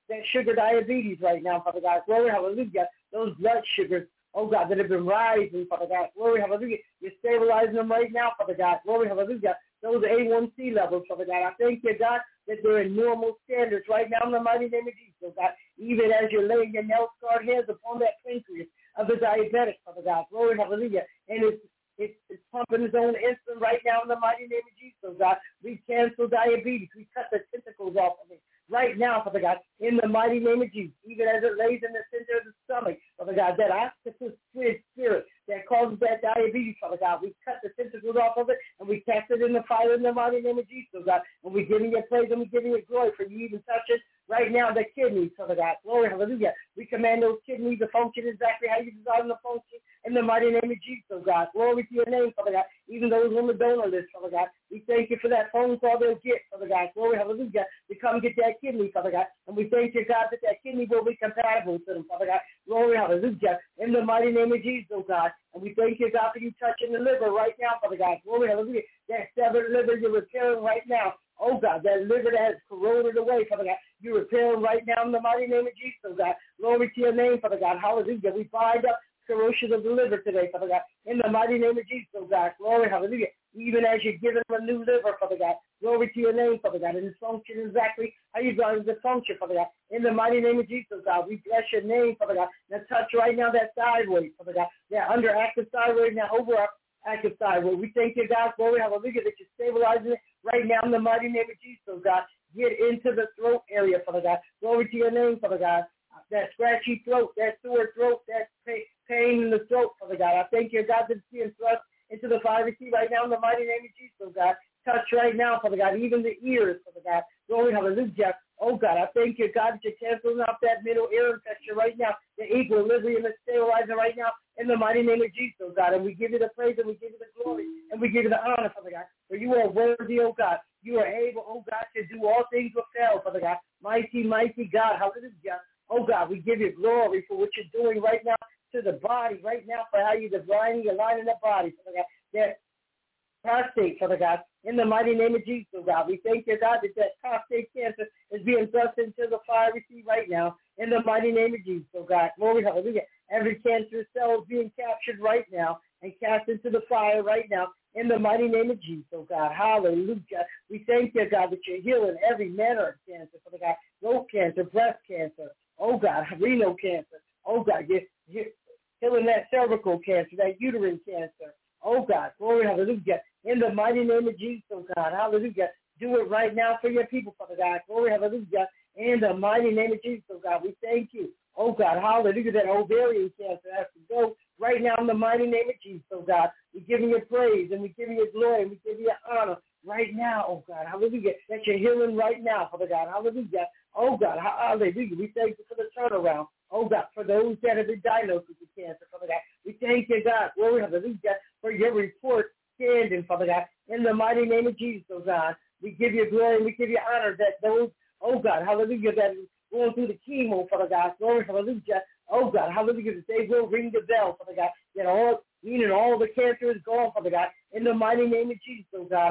that sugar diabetes right now, Father God. Glory, hallelujah. Those blood sugars, oh God, that have been rising, Father God. Glory, hallelujah. You're stabilizing them right now, Father God. Glory, hallelujah. Those A1C levels, Father God. I thank you, God, that they're in normal standards right now in the mighty name of Jesus, oh God. Even as you're laying your nail-scarred hands upon that pancreas of the diabetic, Father God. Glory, hallelujah. And it's pumping its own insulin right now in the mighty name of Jesus, oh God. We cancel diabetes. We cut the tentacles off of it right now, Father God, in the mighty name of Jesus, even as it lays in the center of the stomach, Father God, that octopus spirit that causes that diabetes, Father God. We cut the tentacles off of it, and we cast it in the fire in the mighty name of Jesus, God. And we're giving you praise, and we're giving you glory for you even touching right now the kidneys, Father God. Glory, hallelujah. We command those kidneys to function exactly how you designed them to function in the mighty name of Jesus, God. Glory to your name, Father God. Even those on the donor list, Father God. We thank you for that phone call they'll get, Father God. Glory, hallelujah, to come get that kidney, Father God. And we thank you, God, that kidney will be compatible to them, Father God. Glory, hallelujah, in the mighty name of Jesus, oh God. And we thank you, God, for you touching the liver right now, Father God. Glory, hallelujah. That severed liver you're repairing right now. Oh, God, that liver that has corroded away, Father God, you're repairing right now in the mighty name of Jesus, oh God. Glory to your name, Father God. Hallelujah. We bind up corrosion of the liver today, Father God, in the mighty name of Jesus, oh God. Glory, hallelujah. Even as you're giving them a new liver, Father God. Glory to your name, Father God. And it's functioning exactly how you got it to function, Father God. In the mighty name of Jesus, God. We bless your name, Father God. Now touch right now that thyroid, Father God. That underactive thyroid, now overactive thyroid. We thank you, God. Glory, hallelujah, that you're stabilizing it right now in the mighty name of Jesus, God. Get into the throat area, Father God. Glory to your name, Father God. That scratchy throat, that sore throat, that pain in the throat, Father God. I thank you, God, that it's being thrust into the fiery sea right now in the mighty name of Jesus, God. Touch right now, Father God, even the ears, Father God. Glory, hallelujah. Oh, God, I thank you, God, that you're canceling out that middle ear infection right now, the equilibrium is stabilizing right now in the mighty name of Jesus, God. And we give you the praise and we give you the glory and we give you the honor, Father God. For you are worthy, oh, God. You are able, oh, God, to do all things without, Father God. Mighty, mighty God, hallelujah. Oh, God, we give you glory for what you're doing right now to the body, right now, for how you're divining, aligning the body, Father God. That prostate, Father God, in the mighty name of Jesus, God. We thank you, God, that prostate cancer is being thrust into the fiery sea right now, in the mighty name of Jesus, God. Glory, hallelujah. Every cancerous cell is being captured right now and cast into the fire right now, in the mighty name of Jesus, God. Hallelujah. We thank you, God, that you're healing every manner of cancer, Father God. Throat cancer, breast cancer, oh, God, renal cancer, oh, God, you're healing that cervical cancer, that uterine cancer. Oh, God, glory, hallelujah. In the mighty name of Jesus, oh, God, hallelujah. Do it right now for your people, Father God. Glory, hallelujah. In the mighty name of Jesus, oh, God, we thank you. Oh, God, hallelujah, that ovarian cancer has to go right now in the mighty name of Jesus, oh, God. We give you praise and we give you glory and we give you honor right now, oh, God, hallelujah, that you're healing right now, Father God, hallelujah. Oh, God, hallelujah. We thank you for the turnaround. Oh, God, for those that have been diagnosed with the cancer, Father God. We thank you, God, glory, hallelujah, for your report standing, Father God, in the mighty name of Jesus, oh, God. We give you glory and we give you honor that those, oh, God, hallelujah, that is going through the chemo, Father God, glory, hallelujah, oh, God, hallelujah, that they will ring the bell, Father God, that all, meaning all the cancer is gone, Father God, in the mighty name of Jesus, oh, God.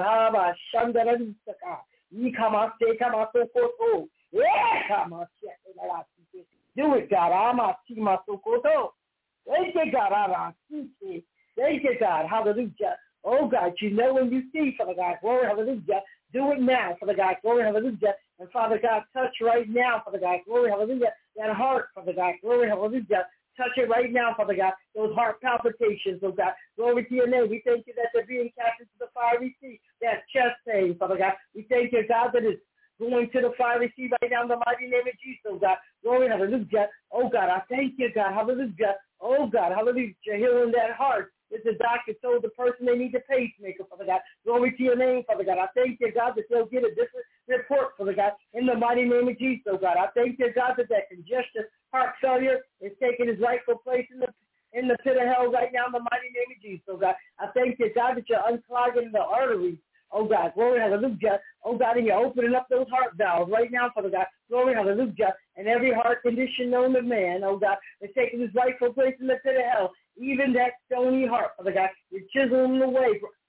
Do it, God. Thank you, God. Thank you, God. Hallelujah. Oh, God, you know when you see, Father God. Glory, hallelujah. Do it now, Father God. Glory, hallelujah. And, Father God, touch right now, Father God. Glory, hallelujah. That heart, Father God. Glory, hallelujah. Touch it right now, Father God. Those heart palpitations, oh, God. Glory to your name. We thank you that they're being cast into the fiery sea. That chest pain, Father God. We thank you, God, that is going to the fiery sea right now in the mighty name of Jesus, oh, God. Glory, hallelujah. Oh, God, I thank you, God. Hallelujah. Oh, God, hallelujah. You're healing that heart. That the doctor told the person they need a pacemaker, Father God. Glory to your name, Father God. I thank you, God, that they'll get a different report, Father God, in the mighty name of Jesus, oh, God. I thank you, God, that congestive heart failure is taking its rightful place in the pit of hell right now in the mighty name of Jesus, oh, God. I thank you, God, that you're unclogging the arteries. Oh, God, glory, hallelujah. Oh, God, and you're opening up those heart valves right now, Father God. Glory, hallelujah. And every heart condition known to man, oh, God, is taking its rightful place in the pit of hell. Even that stony heart, Father God, you're chiseling away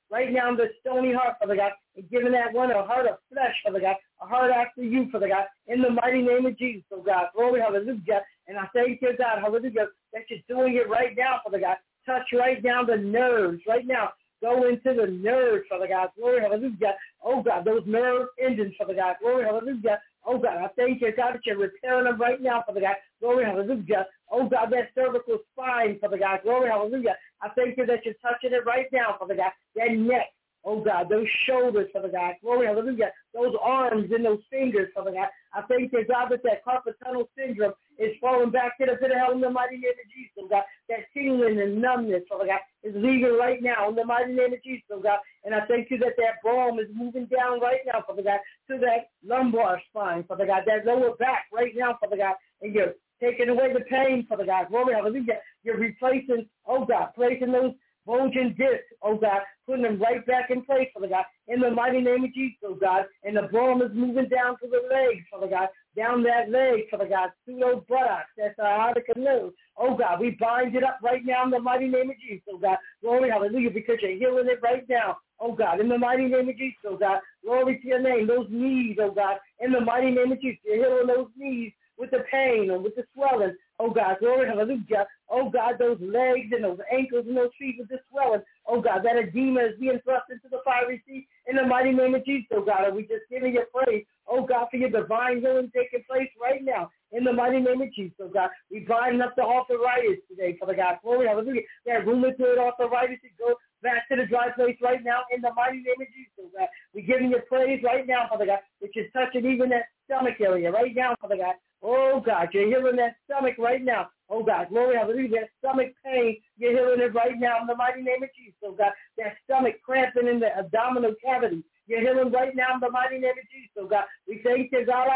right now in the stony heart, Father God, and giving that one a heart of flesh, Father God, a heart after you, Father God, in the mighty name of Jesus, oh God. Glory, hallelujah. And I thank you, God, hallelujah, that you're doing it right now, Father God. Touch right now the nerves, right now. Go into the nerves, Father God. Glory, hallelujah. Oh, God, those nerve endings, Father God. Glory, hallelujah. Oh, God, I thank you, God, that you're repairing them right now, Father God. Glory, hallelujah. Oh, God, that cervical spine, Father God. Glory, hallelujah. I thank you that you're touching it right now, Father God. That neck, oh, God, those shoulders, Father God. Glory, hallelujah. Those arms and those fingers, Father God. I thank you, God, that carpal tunnel syndrome is falling back to the pit of hell in the mighty name of Jesus, oh, God. That tingling and numbness, Father God, is leaving right now in the mighty name of Jesus, oh, God. And I thank you that balm is moving down right now, Father God, to that lumbar spine, Father God, that lower back right now, Father God, and you're taking away the pain, Father God. Glory, hallelujah. You're replacing, oh, God, placing those bulging discs, oh, God, putting them right back in place, Father God, in the mighty name of Jesus, oh, God. And the balm is moving down to the legs, Father God, down that leg, Father God, through those buttocks, that's sciatica nerve. Oh, God, we bind it up right now in the mighty name of Jesus, oh, God. Glory, hallelujah, because you're healing it right now, oh, God, in the mighty name of Jesus, oh, God. Glory to your name, those knees, oh, God, in the mighty name of Jesus. You're healing those knees with the pain and with the swelling. Oh, God, glory, hallelujah. Oh, God, those legs and those ankles and those feet with the swelling. Oh, God, that edema is being thrust into the fiery sea in the mighty name of Jesus, oh, God. And we just giving you praise, oh, God, for your divine healing taking place right now in the mighty name of Jesus, oh, God. We bind up the arthritis today, Father God. Glory, hallelujah. That rheumatoid arthritis to go back to the dry place right now in the mighty name of Jesus, oh, God. We're giving you praise right now, Father God, that you're touching even that stomach area right now, Father God. Oh, God, you're healing that stomach right now. Oh, God, glory, hallelujah. That stomach pain, you're healing it right now in the mighty name of Jesus. Oh, God, that stomach cramping in the abdominal cavity, you're healing right now in the mighty name of Jesus. Oh, God, we thank you, God.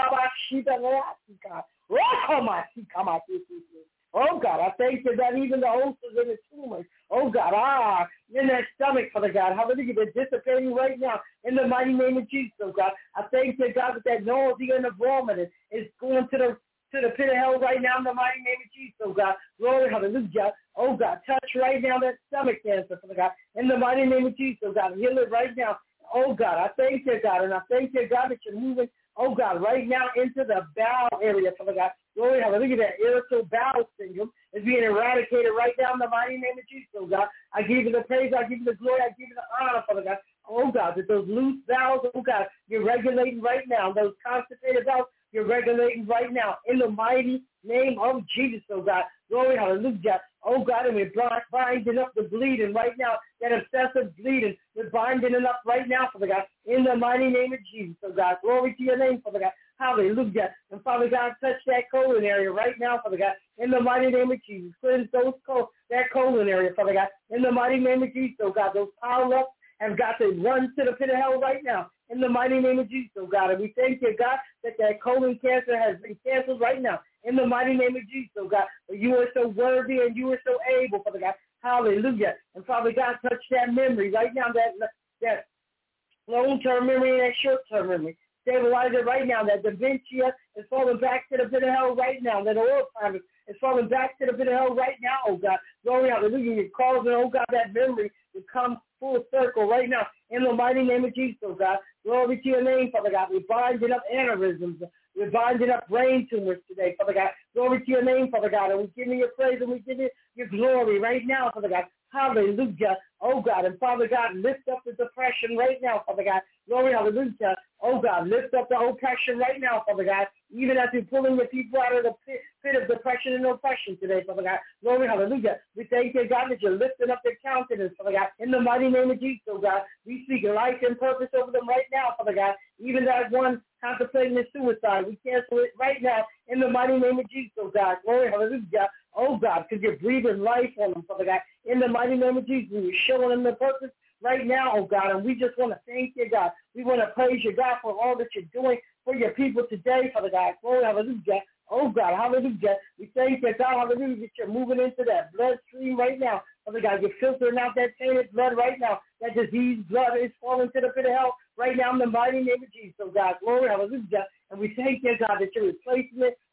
Oh, God, I thank you that even the ulcers and the tumors, oh, God, in that stomach, Father God, hallelujah, they're dissipating right now in the mighty name of Jesus, oh, God. I thank you, God, that nausea and the vomiting is going to the pit of hell right now in the mighty name of Jesus, oh, God. Glory, hallelujah. Oh, God, touch right now that stomach cancer, Father God, in the mighty name of Jesus, oh, God. Heal it right now. Oh, God, I thank you, God, and I thank you, God, that you're moving, oh, God, right now into the bowel area, Father God. Glory, hallelujah, that irritable bowel syndrome is being eradicated right now in the mighty name of Jesus, oh, God. I give you the praise, I give you the glory, I give you the honor, Father God. Oh, God, that those loose bowels, oh, God, you're regulating right now. Those constipated bowels, you're regulating right now in the mighty name of Jesus, oh, God. Glory, hallelujah. Oh, God, and we're binding up the bleeding right now, that excessive bleeding. We're binding it up right now, Father God, in the mighty name of Jesus, oh, God. Glory to your name, Father God. Hallelujah. And, Father God, touch that colon area right now, Father God, in the mighty name of Jesus. Cleanse that colon area, Father God, in the mighty name of Jesus, oh, God. Those pile-ups have got to run to the pit of hell right now in the mighty name of Jesus, oh, God. And we thank you, God, that colon cancer has been canceled right now in the mighty name of Jesus, oh, God. You are so worthy and you are so able, Father God. Hallelujah. And, Father God, touch that memory right now, that long-term memory and that short-term memory. Stabilize it right now. That dementia is falling back to the pit of hell right now. That Alzheimer's is falling back to the pit of hell right now, oh, God. Glory, hallelujah. You're causing, oh, God, that memory to come full circle right now in the mighty name of Jesus, oh, God. Glory to your name, Father God. We're binding up aneurysms. We're binding up brain tumors today, Father God. Glory to your name, Father God. And we give you your praise and we give you your glory right now, Father God. Hallelujah. Oh, God. And, Father God, lift up the depression right now, Father God. Glory, hallelujah. Oh, God, lift up the oppression right now, Father God, even as you're pulling the people out of the pit of depression and oppression today, Father God. Glory, hallelujah. We thank you, God, that you're lifting up their countenance, Father God. In the mighty name of Jesus, oh, God, we speak life and purpose over them right now, Father God. Even that one contemplating suicide, we cancel it right now in the mighty name of Jesus, oh, God. Glory, hallelujah. Oh, God, because you're breathing life on them, Father God. In the mighty name of Jesus, you're showing them the purpose right now, oh, God, and we just want to thank you, God. We want to praise you, God, for all that you're doing for your people today, Father God. Glory, hallelujah. Oh, God, hallelujah. We thank you, God, hallelujah, that you're moving into that bloodstream right now. Father God, you're filtering out that tainted blood right now. That diseased blood is falling to the pit of hell right now in the mighty name of Jesus, oh, God. Glory, hallelujah. And we thank you, God, that you're replacing it,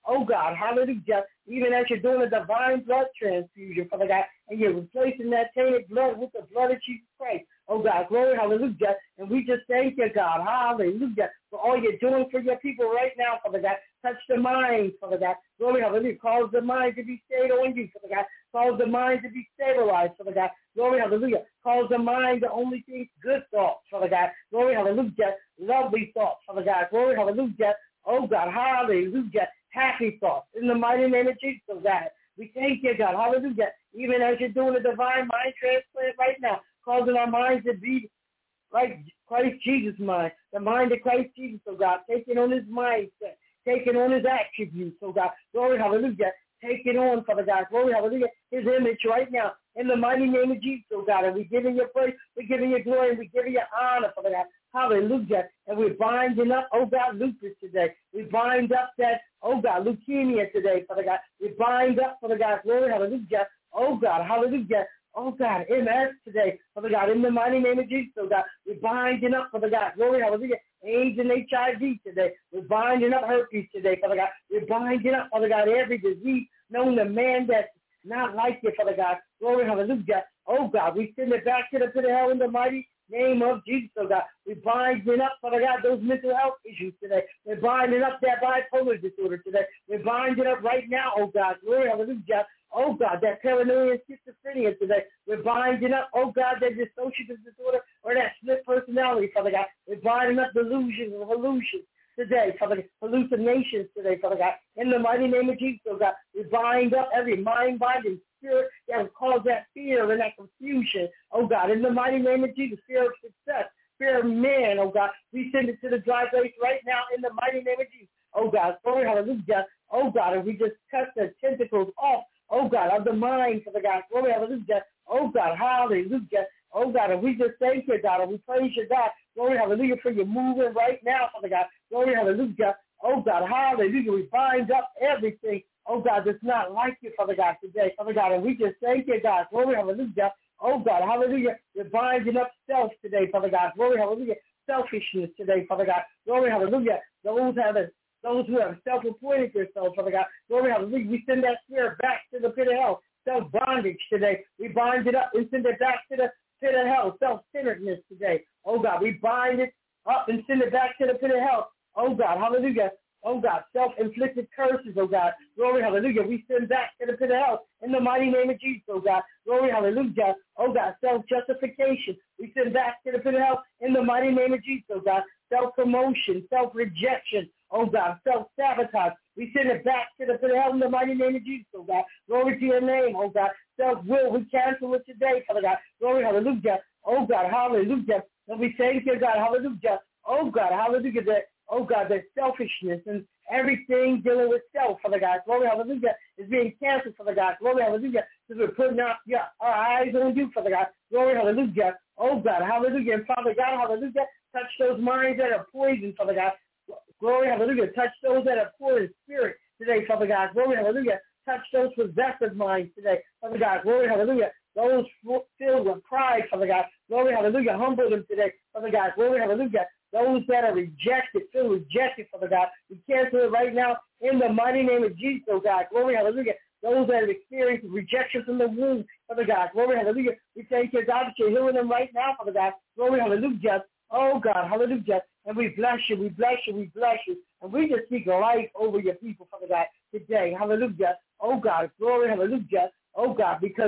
Oh, God, hallelujah. Even as you're doing a divine blood transfusion, Father God, and you're replacing that tainted blood with the blood of Jesus Christ. Oh, God, glory, hallelujah. And we just thank you, God, hallelujah, for all you're doing for your people right now, Father God. Touch the mind, Father God. Glory, hallelujah. Cause the mind to be stayed on you, Father God. Cause the mind to be stabilized, Father God. Glory, hallelujah. Cause the mind to only think good thoughts, Father God. Glory, hallelujah. Lovely thoughts, Father God. Glory, hallelujah. Oh, God, hallelujah. Happy thoughts. In the mighty name of Jesus, oh, God. We thank you, God. Hallelujah. Even as you're doing a divine mind transplant right now, causing our minds to be like Christ Jesus' mind, the mind of Christ Jesus, oh God, taking on his mindset, taking on his attributes, oh God. Glory, hallelujah. Taking on, Father God, glory, hallelujah, his image right now in the mighty name of Jesus, oh God. And we're giving you praise, we're giving you glory, and we're giving you honor, Father God. Hallelujah. And we're binding up, oh God, lupus today. We bind up that, oh God, leukemia today, Father God. We bind up, Father God, glory, hallelujah. Oh God, hallelujah. Oh God, MS today, Father God, in the mighty name of Jesus, oh God. We're binding up, Father God, glory, hallelujah. AIDS and HIV today. We're binding up herpes today, Father God. We're binding up, Father God, every disease known to man that's not like you, Father God. Glory, hallelujah. Oh God, we send it back to the pit of hell in the mighty name of Jesus, oh God. We're binding up, Father God, those mental health issues today. We're binding up that bipolar disorder today. We're binding up right now, oh God. Glory, hallelujah. Oh God, that paranoia and schizophrenia today. We're binding up, oh God, that dissociative disorder or that split personality, Father God. We're binding up delusions and hallucinations today, Father God, hallucinations today, Father God. In the mighty name of Jesus, oh God, we bind up every mind-binding spirit that would cause that fear and that confusion, oh God. In the mighty name of Jesus, fear of success, fear of man, oh God. We send it to the dry place right now in the mighty name of Jesus, oh God. Glory, hallelujah, oh God. And we just cut the tentacles off, oh God, of the mind, Father God. Glory, hallelujah, oh God, hallelujah. Oh, God, and we just thank you, God, and we praise you, God. Glory, hallelujah, for your moving right now, Father God. Glory, hallelujah. Oh, God, hallelujah. We bind up everything, oh, God, that's not like you, Father God, today, Father God. And we just thank you, God. Glory, hallelujah. Oh, God, hallelujah. We're binding up self today, Father God. Glory, hallelujah. Selfishness today, Father God. Glory, hallelujah. Those who have self-appointed themselves, Father God. Glory, hallelujah. We send that spirit back to the pit of hell. Self-bondage today. We bind it up and send it back to the pit of hell, self-centeredness today. Oh, God, we bind it up and send it back to the pit of hell. Oh, God, hallelujah. Oh, God, self-inflicted curses, oh, God. Glory, hallelujah. We send back to the pit of hell in the mighty name of Jesus, oh, God. Glory, hallelujah. Oh, God, self-justification. We send back to the pit of hell in the mighty name of Jesus, oh, God. Self-promotion, self-rejection, oh, God. Self-sabotage. We send it back to the pit of hell in the mighty name of Jesus, oh, God. Glory to your name, oh, God. Self-will, we cancel it today, Father God. Glory, hallelujah. Oh, God, hallelujah. And we thank you, God, hallelujah. Oh, God, hallelujah, that selfishness and everything dealing with self, Father God. Glory, hallelujah, is being canceled, Father God. Glory, hallelujah, because we're putting our eyes on you, Father God. Glory, hallelujah. Oh, God, hallelujah. And Father God, hallelujah, touch those minds that are poisoned, Father God. Glory, hallelujah. Touch those that are poor in spirit today, Father God. Glory, hallelujah. Touch those possessive minds today, Father God. Glory, hallelujah. Those filled with pride, Father God. Glory, hallelujah. Humble them today, Father God. Glory, hallelujah. Those that are rejected, feel rejected, Father God. We cancel it right now in the mighty name of Jesus, oh God. Glory, hallelujah. Those that have experienced rejection from the womb, Father God. Glory, hallelujah. We thank you, God, that you're healing them right now, Father God. Glory, hallelujah. Oh, God, hallelujah. And we bless you, we bless you, we bless you. And we just speak life over your people, Father God, today. Hallelujah. Oh, God, glory, hallelujah. Oh, God, because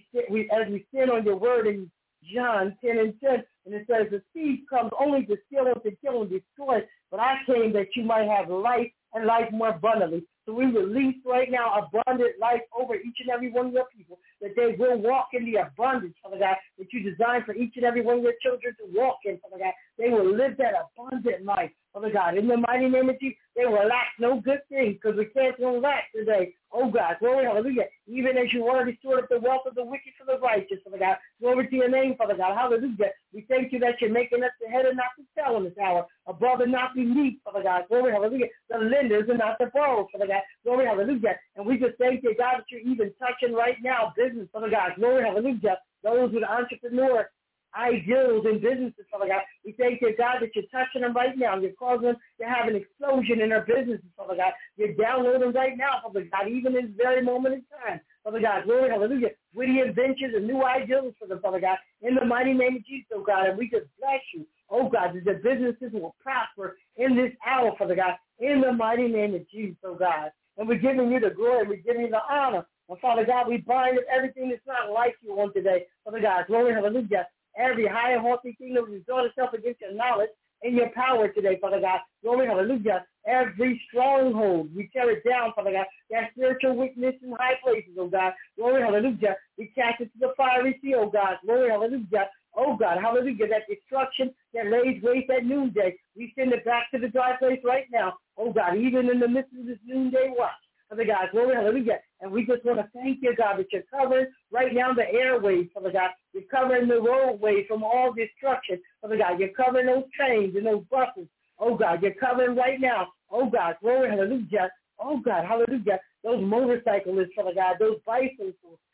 as we stand on your word in John 10:10, and it says, the thief comes only to steal and to kill and destroy, but I came that you might have life and life more abundantly. So we release right now abundant life over each and every one of your people, that they will walk in the abundance, Father God, that you designed for each and every one of your children to walk in, Father God. They will live that abundant life, Father God. In the mighty name of Jesus, they will lack no good thing, because we can't lack today. Oh, God, glory, hallelujah. Even as you want to restore the wealth of the wicked for the righteous, Father God. Glory to your name, Father God. Hallelujah. We thank you that you're making us the head and not the tail in this hour, above and not beneath, Father God. Glory, hallelujah. The lenders and not the borrowers, Father God. Glory, hallelujah. And we just thank you, God, that you're even touching right now business, Father God. Glory, hallelujah. Those with entrepreneur ideals and businesses, Father God. We thank you, God, that you're touching them right now. You're causing them to have an explosion in their businesses, Father God. You're downloading right now, Father God, even in this very moment in time. Father God, glory, hallelujah, witty inventions and new ideas for them, Father God, in the mighty name of Jesus, oh God, and we just bless you, oh God, that the businesses will prosper in this hour, Father God, in the mighty name of Jesus, oh God. And we're giving you the glory, we're giving you the honor. And Father God, we bind up everything that's not like you on today. Father God, glory, hallelujah, every high and haughty thing that will exalt itself against your knowledge and your power today, Father God. Glory, hallelujah. Every stronghold, we tear it down, Father God. That spiritual weakness in high places, oh God. Glory, hallelujah. We cast it to the fiery sea, oh God. Glory, hallelujah. Oh God, hallelujah. That destruction that lays waste at noonday, we send it back to the dry place right now. Oh God, even in the midst of this noonday watch. Father God, glory, hallelujah. And we just want to thank you, God, that you're covering right now the airways, Father God. You're covering the roadways from all destruction, Father God. You're covering those trains and those buses. Oh, God, you're covering right now. Oh, God, glory, hallelujah. Oh, God, hallelujah. Those motorcyclists, Father God, those bicycles,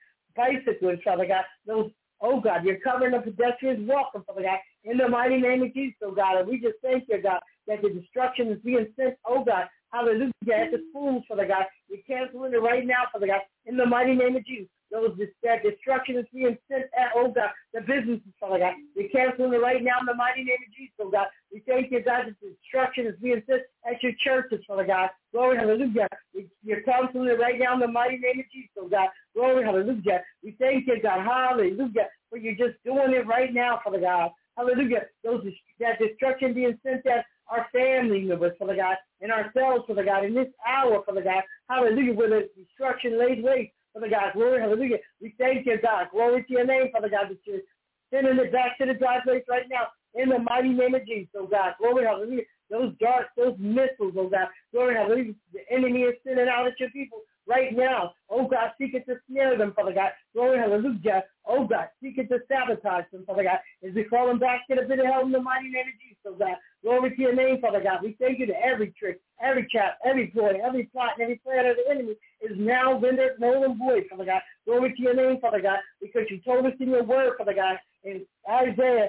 Father God, those, oh, God, you're covering the pedestrians walking, Father God, in the mighty name of Jesus, oh, God. And we just thank you, God, that the destruction is being sent, oh, God, hallelujah, at the schools, Father God. We're canceling it right now, Father God, in the mighty name of Jesus. That destruction is being sent at, oh God, the businesses, Father God. We're canceling it right now in the mighty name of Jesus, oh God. We thank you, God, that the destruction is being sent at your churches, Father God. Glory, hallelujah. You're canceling it right now in the mighty name of Jesus, oh God. Glory, hallelujah. We thank you, God, hallelujah, for you're just doing it right now, Father God. Hallelujah. That destruction being sent at our family members, Father God, and ourselves, Father God, in this hour, Father God. Hallelujah, where the destruction lays waste, Father God. Glory, hallelujah. We thank you, God. Glory to your name, Father God, that you're sending it back to the dry place right now in the mighty name of Jesus, oh God. Glory, hallelujah. Those darts, those missiles, oh God. Glory, hallelujah. The enemy is sending out at your people right now. Oh God, seeking to snare them, Father God. Glory, hallelujah. Oh God, seeking to sabotage them, Father God. As we call them back to the pit of hell in the mighty name of Jesus, oh God. Glory to your name, Father God. We thank you that every trick, every trap, every ploy, every plot, and every plan of the enemy is now rendered null and void, Father God. Glory to your name, Father God, because you told us in your word, Father God, in Isaiah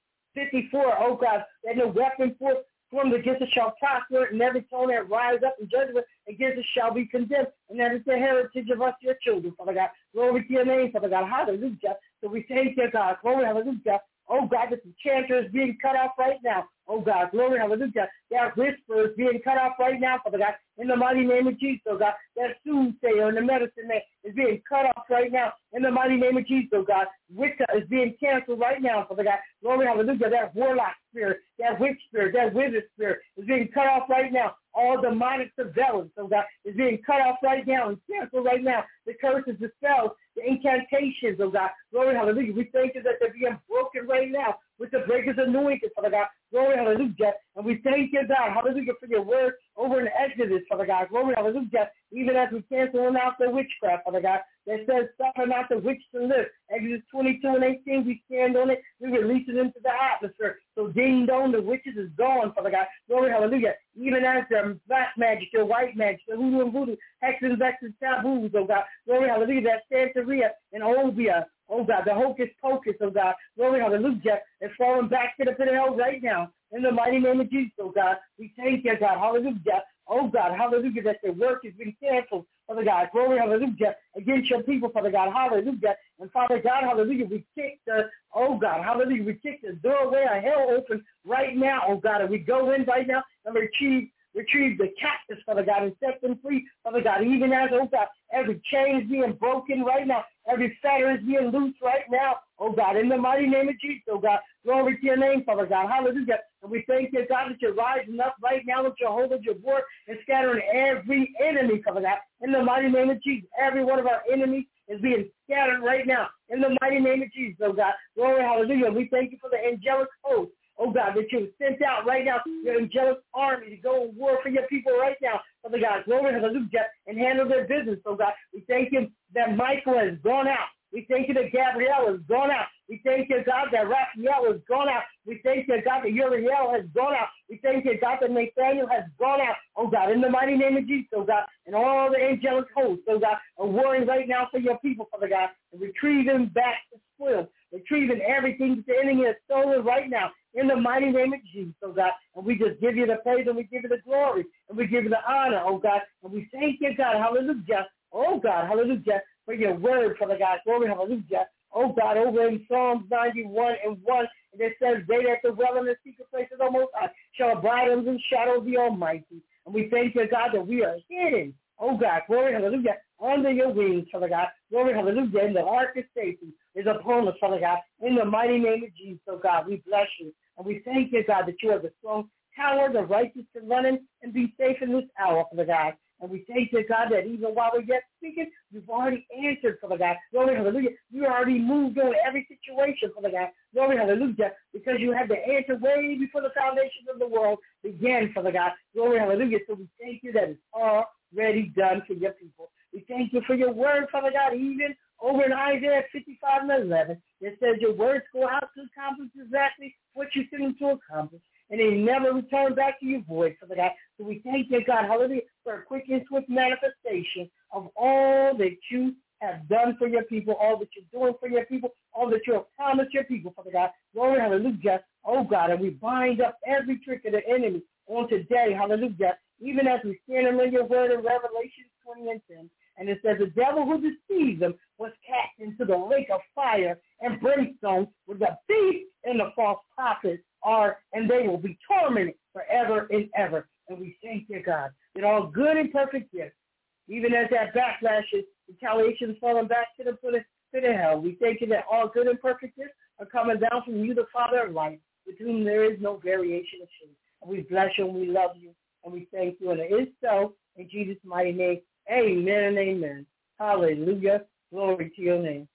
54, oh God, that no weapon formed against us shall prosper, and every tongue that rise up in judgment against us shall be condemned, and that is the heritage of us, your children, Father God. Glory to your name, Father God. Hallelujah. So we thank you, God. Glory, hallelujah. Oh, God, that the chanter is being cut off right now. Oh, God, glory, hallelujah. That whisper is being cut off right now, Father God, in the mighty name of Jesus, oh God. That soothsayer and the medicine man is being cut off right now in the mighty name of Jesus, oh God. Wicca is being canceled right now, Father God. Glory, hallelujah. That warlock spirit, that witch spirit, that wizard spirit is being cut off right now. All demonic surveillance, oh God, is being cut off right now and canceled right now. The curses, the spells, the incantations, oh God. Glory, hallelujah. We thank you that they're being broken right now with the breakers anointed, Father God. Glory, hallelujah. And we thank you, God, hallelujah, for your word over in Exodus, Father God. Glory, hallelujah. Even as we cancel out the witchcraft, Father God, that says, suffer not the witch to live. Exodus 22:18, we stand on it. We release it into the atmosphere. So ding dong, the witches is gone, Father God. Glory, hallelujah. Even as the black magic, the white magic, the hoodoo and voodoo, hexes, vexes, taboos, oh God. Glory, hallelujah. That Santeria and Obia, oh God, the hocus pocus, oh God. Glory, hallelujah. It's falling back to the pit of hell right now. In the mighty name of Jesus, oh God. We thank you, God. Hallelujah. Oh God, hallelujah, that the work has been canceled, Father God. Glory, hallelujah, against your people, Father God. Hallelujah. And Father God, hallelujah, we kick the, oh God, hallelujah, we kick the doorway of hell open right now, oh God. And we go in right now and retrieve the captives, Father God, and set them free, Father God. Even as, oh God, every chain is being broken right now. Every fetter is being loosed right now, oh God, in the mighty name of Jesus, oh God. Glory to your name, Father God. Hallelujah. And we thank you, God, that you're rising up right now with your hold of your word and scattering every enemy, Father God, in the mighty name of Jesus. Every one of our enemies is being scattered right now in the mighty name of Jesus, oh God. Glory, hallelujah. We thank you for the angelic host, oh God, that you sent out right now, your angelic army to go and war for your people right now, Father God. Glory, hallelujah, and handle their business, oh God. We thank you that Michael has gone out. We thank you that Gabrielle has gone out. We thank you, God, that Raphael has gone out. We thank you, God, that Uriel has gone out. We thank you, God, that Nathaniel has gone out, oh God, in the mighty name of Jesus, oh God, and all the angelic hosts, oh God, are warring right now for your people, Father God, and retrieving back the spoil, retrieving everything that the enemy has stolen right now in the mighty name of Jesus, oh God. And we just give you the praise and we give you the glory and we give you the honor, oh God. And we thank you, God, hallelujah, oh God, hallelujah, for your word, Father God. Glory, hallelujah. Oh God, over in Psalms 91 and 1, and it says, they that dwell in the secret places of the Most High shall abide under the shadow of the Almighty. And we thank you, God, that we are hidden, oh God, glory, hallelujah, under your wings, Father God. Glory, hallelujah, and the ark of safety is upon us, Father God. In the mighty name of Jesus, oh God, we bless you. And we thank you, God, that you are the strong tower, the righteous can run in and be safe in this hour, Father God. And we thank you, God, that even while we're yet speaking, you've already answered, Father God. Glory, hallelujah. You already moved on every situation, Father God. Glory, hallelujah, because you had the answer way before the foundations of the world began, Father God. Glory, hallelujah. So we thank you that it's already done for your people. We thank you for your word, Father God, even over in Isaiah 55 and 11. It says your words go out to accomplish exactly what you sent them to accomplish. And they never return back to your voice, Father God. So we thank you, God, hallelujah, for a quick and swift manifestation of all that you have done for your people, all that you're doing for your people, all that you have promised your people, Father God. Glory, hallelujah, oh God, and we bind up every trick of the enemy on today, hallelujah, even as we stand in your word in Revelation 20 and 10. And it says the devil who deceived them was cast into the lake of fire and brimstone with the beast and the false prophets are, and they will be tormented forever and ever. And we thank you, God, that all good and perfect gifts, even as that backlash is retaliation is falling back to the pit of hell, we thank you that all good and perfect gifts are coming down from you, the Father of light, with whom there is no variation of shape. And we bless you and we love you and we thank you. And it is so in Jesus' mighty name. Amen and amen. Hallelujah. Glory to your name.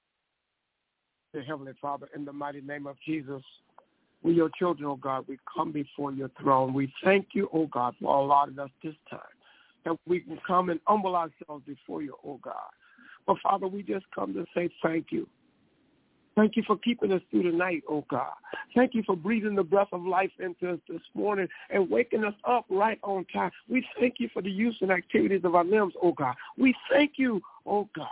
Dear Heavenly Father, in the mighty name of Jesus, we, your children, oh God, we come before your throne. We thank you, oh God, for allotting us this time, that we can come and humble ourselves before you, oh God. But Father, we just come to say thank you. Thank you for keeping us through the night, oh God. Thank you for breathing the breath of life into us this morning and waking us up right on time. We thank you for the use and activities of our limbs, oh God. We thank you, oh God,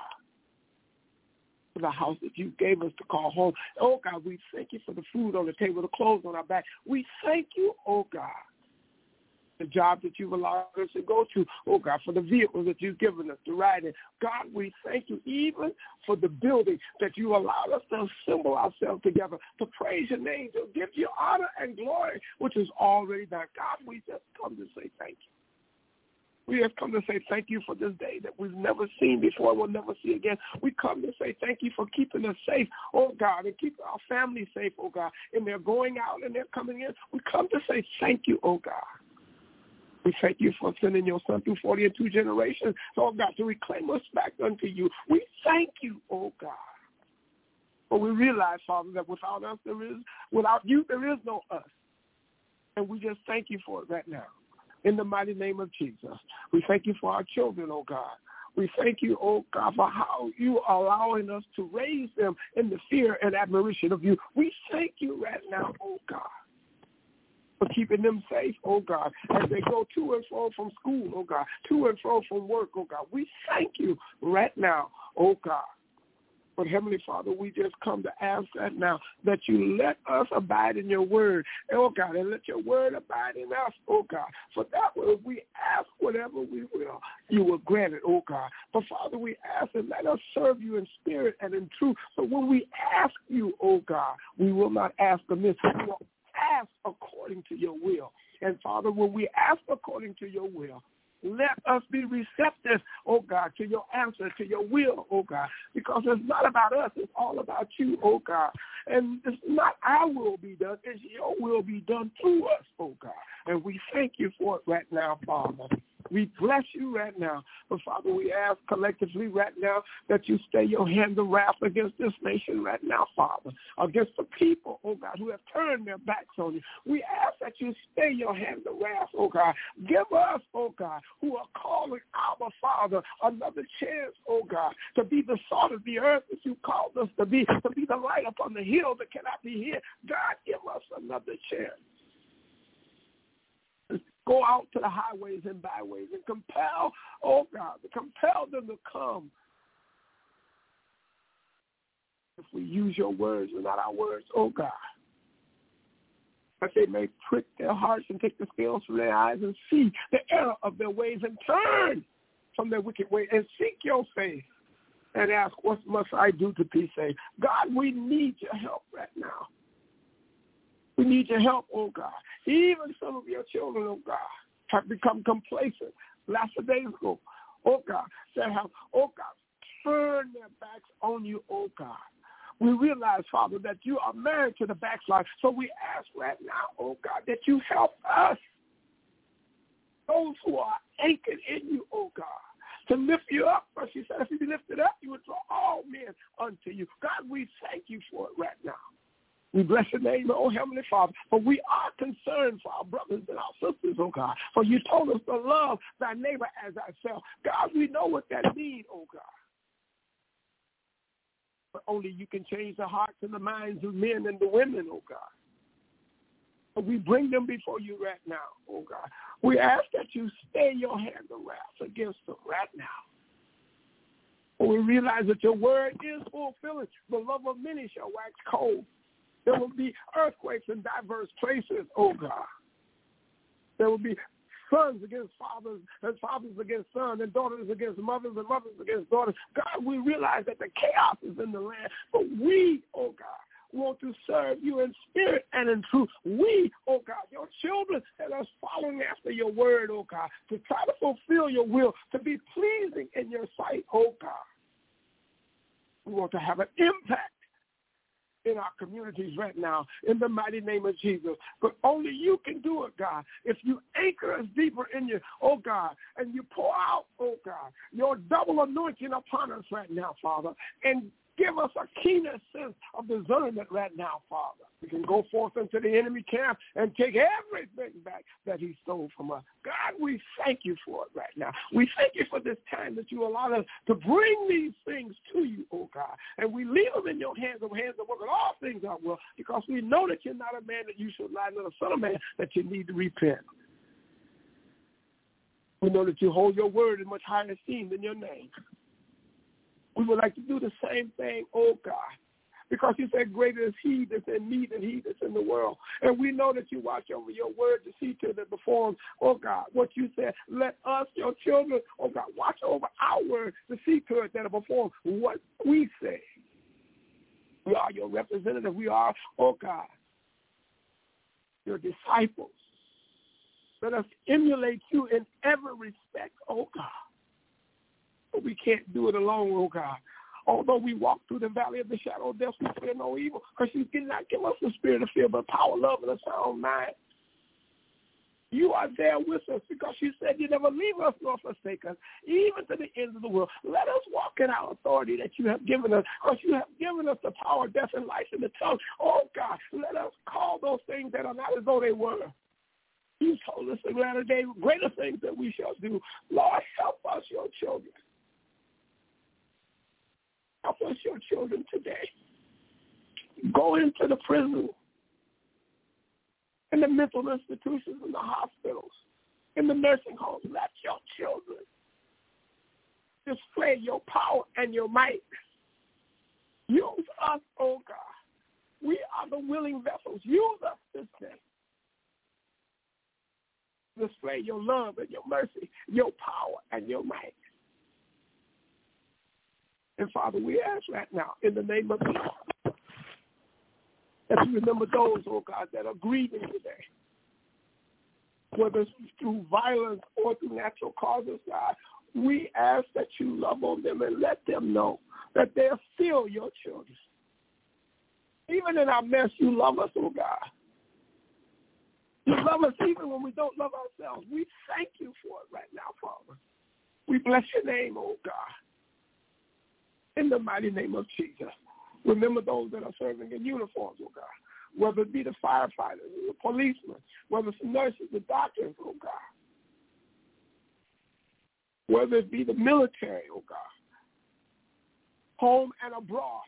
for the house that you gave us to call home. Oh God, we thank you for the food on the table, the clothes on our back. We thank you, oh God, the job that you've allowed us to go to, oh God, for the vehicles that you've given us to ride in. God, we thank you even for the building that you allowed us to assemble ourselves together to praise your name, to give you honor and glory, which is already done. God, we just come to say thank you. We have come to say thank you for this day that we've never seen before and we'll never see again. We come to say thank you for keeping us safe, oh God, and keeping our family safe, oh God, and they're going out and they're coming in. We come to say thank you, oh God. We thank you for sending your son through 40 and 2 generations, oh God, to reclaim us back unto you. We thank you, oh God. But we realize, Father, that without you, there is no us. And we just thank you for it right now. In the mighty name of Jesus. We thank you for our children, oh God. We thank you, oh God, for how you are allowing us to raise them in the fear and admiration of you. We thank you right now, oh God, for keeping them safe, oh God, as they go to and fro from school, oh God, to and fro from work, oh God. We thank you right now, oh God. But Heavenly Father, we just come to ask that now, that you let us abide in your word, oh God, and let your word abide in us, oh God. For that way, if we ask whatever we will, you will grant it, oh God. But Father, we ask and let us serve you in spirit and in truth. So when we ask you, oh God, we will not ask amiss. We will ask according to your will. And Father, when we ask according to your will, let us be receptive, oh God, to your answer, to your will, oh God, because it's not about us, it's all about you, oh God. And it's not our will be done, it's your will be done through us, oh God. And we thank you for it right now, Father. We bless you right now. But, Father, we ask collectively right now that you stay your hand of wrath against this nation right now, Father, against the people, oh God, who have turned their backs on you. We ask that you stay your hand of wrath, oh God. Give us, oh God, who are calling our Father another chance, oh God, to be the salt of the earth that you called us to be the light upon the hill that cannot be hid. God, give us another chance. Go out to the highways and byways and compel, oh God, compel them to come. If we use your words and not our words, oh God. that they may prick their hearts and take the scales from their eyes and see the error of their ways and turn from their wicked way and seek your face and ask, what must I do to be saved? God, we need your help right now. We need your help, oh God. Even some of your children, oh God, have become complacent. Last days ago, oh God, that have, oh God, turned their backs on you, oh God. We realize, Father, that you are married to the backslider. So we ask right now, oh God, that you help us, those who are anchored in you, oh God, to lift you up. For she said, if you be lifted up, you would draw all men unto you. God, we thank you for it right now. We bless your name, oh Heavenly Father, for we are concerned for our brothers and our sisters, oh God. For you told us to love thy neighbor as thyself. God, we know what that means, oh God. But only you can change the hearts and the minds of men and the women, oh God. But we bring them before you right now, oh God. We ask that you stay your hand of wrath against them right now. For we realize that your word is fulfilling. The love of many shall wax cold. There will be earthquakes in diverse places, oh God. There will be sons against fathers and fathers against sons and daughters against mothers and mothers against daughters. God, we realize that the chaos is in the land, but we, oh God, want to serve you in spirit and in truth. We, oh God, your children that are following after your word, oh God, to try to fulfill your will, to be pleasing in your sight, oh God. We want to have an impact in our communities right now, in the mighty name of Jesus. But only you can do it, God. If you anchor us deeper in you, oh God, and you pour out, oh God, your double anointing upon us right now, Father, and give us a keener sense of discernment right now, Father. We can go forth into the enemy camp and take everything back that he stole from us. God, we thank you for it right now. We thank you for this time that you allowed us to bring these things to you, oh God. And we leave them in your hands of working all things out well, because we know that you're not a man that you should lie, nor a son of man that you need to repent. We know that you hold your word in much higher esteem than your name. We would like to do the same thing, oh God, because you said greater is he that's in me than he that's in the world. And we know that you watch over your word to see to it that performs, oh God, what you said. Let us, your children, oh God, watch over our word to see to it that it performs what we say. We are your representative. We are, oh God, your disciples. Let us emulate you in every respect, oh God. But we can't do it alone, oh God. Although we walk through the valley of the shadow of death, we fear no evil, because you did not give us the spirit of fear, but power, love, and a sound mind. You are there with us, because you said you never leave us nor forsake us, even to the end of the world. Let us walk in our authority that you have given us, because you have given us the power of death and life in the tongue. Oh God, let us call those things that are not as though they were. You told us in latter day greater things that we shall do. Lord, help us, your children. Help us, your children, today. Go into the prison, in the mental institutions, in the hospitals, in the nursing homes. Let your children display your power and your might. Use us, oh God. We are the willing vessels. Use us this day. Display your love and your mercy, your power and your might. And Father, we ask right now in the name of Jesus that you remember those, oh God, that are grieving today, whether it's through violence or through natural causes, God. We ask that you love on them and let them know that they're still your children. Even in our mess, you love us, oh God. You love us even when we don't love ourselves. We thank you for it right now, Father. We bless your name, oh God. In the mighty name of Jesus. Remember those that are serving in uniforms, oh God. Whether it be the firefighters, the policemen, whether it's the nurses, the doctors, oh God. Whether it be the military, oh God. Home and abroad.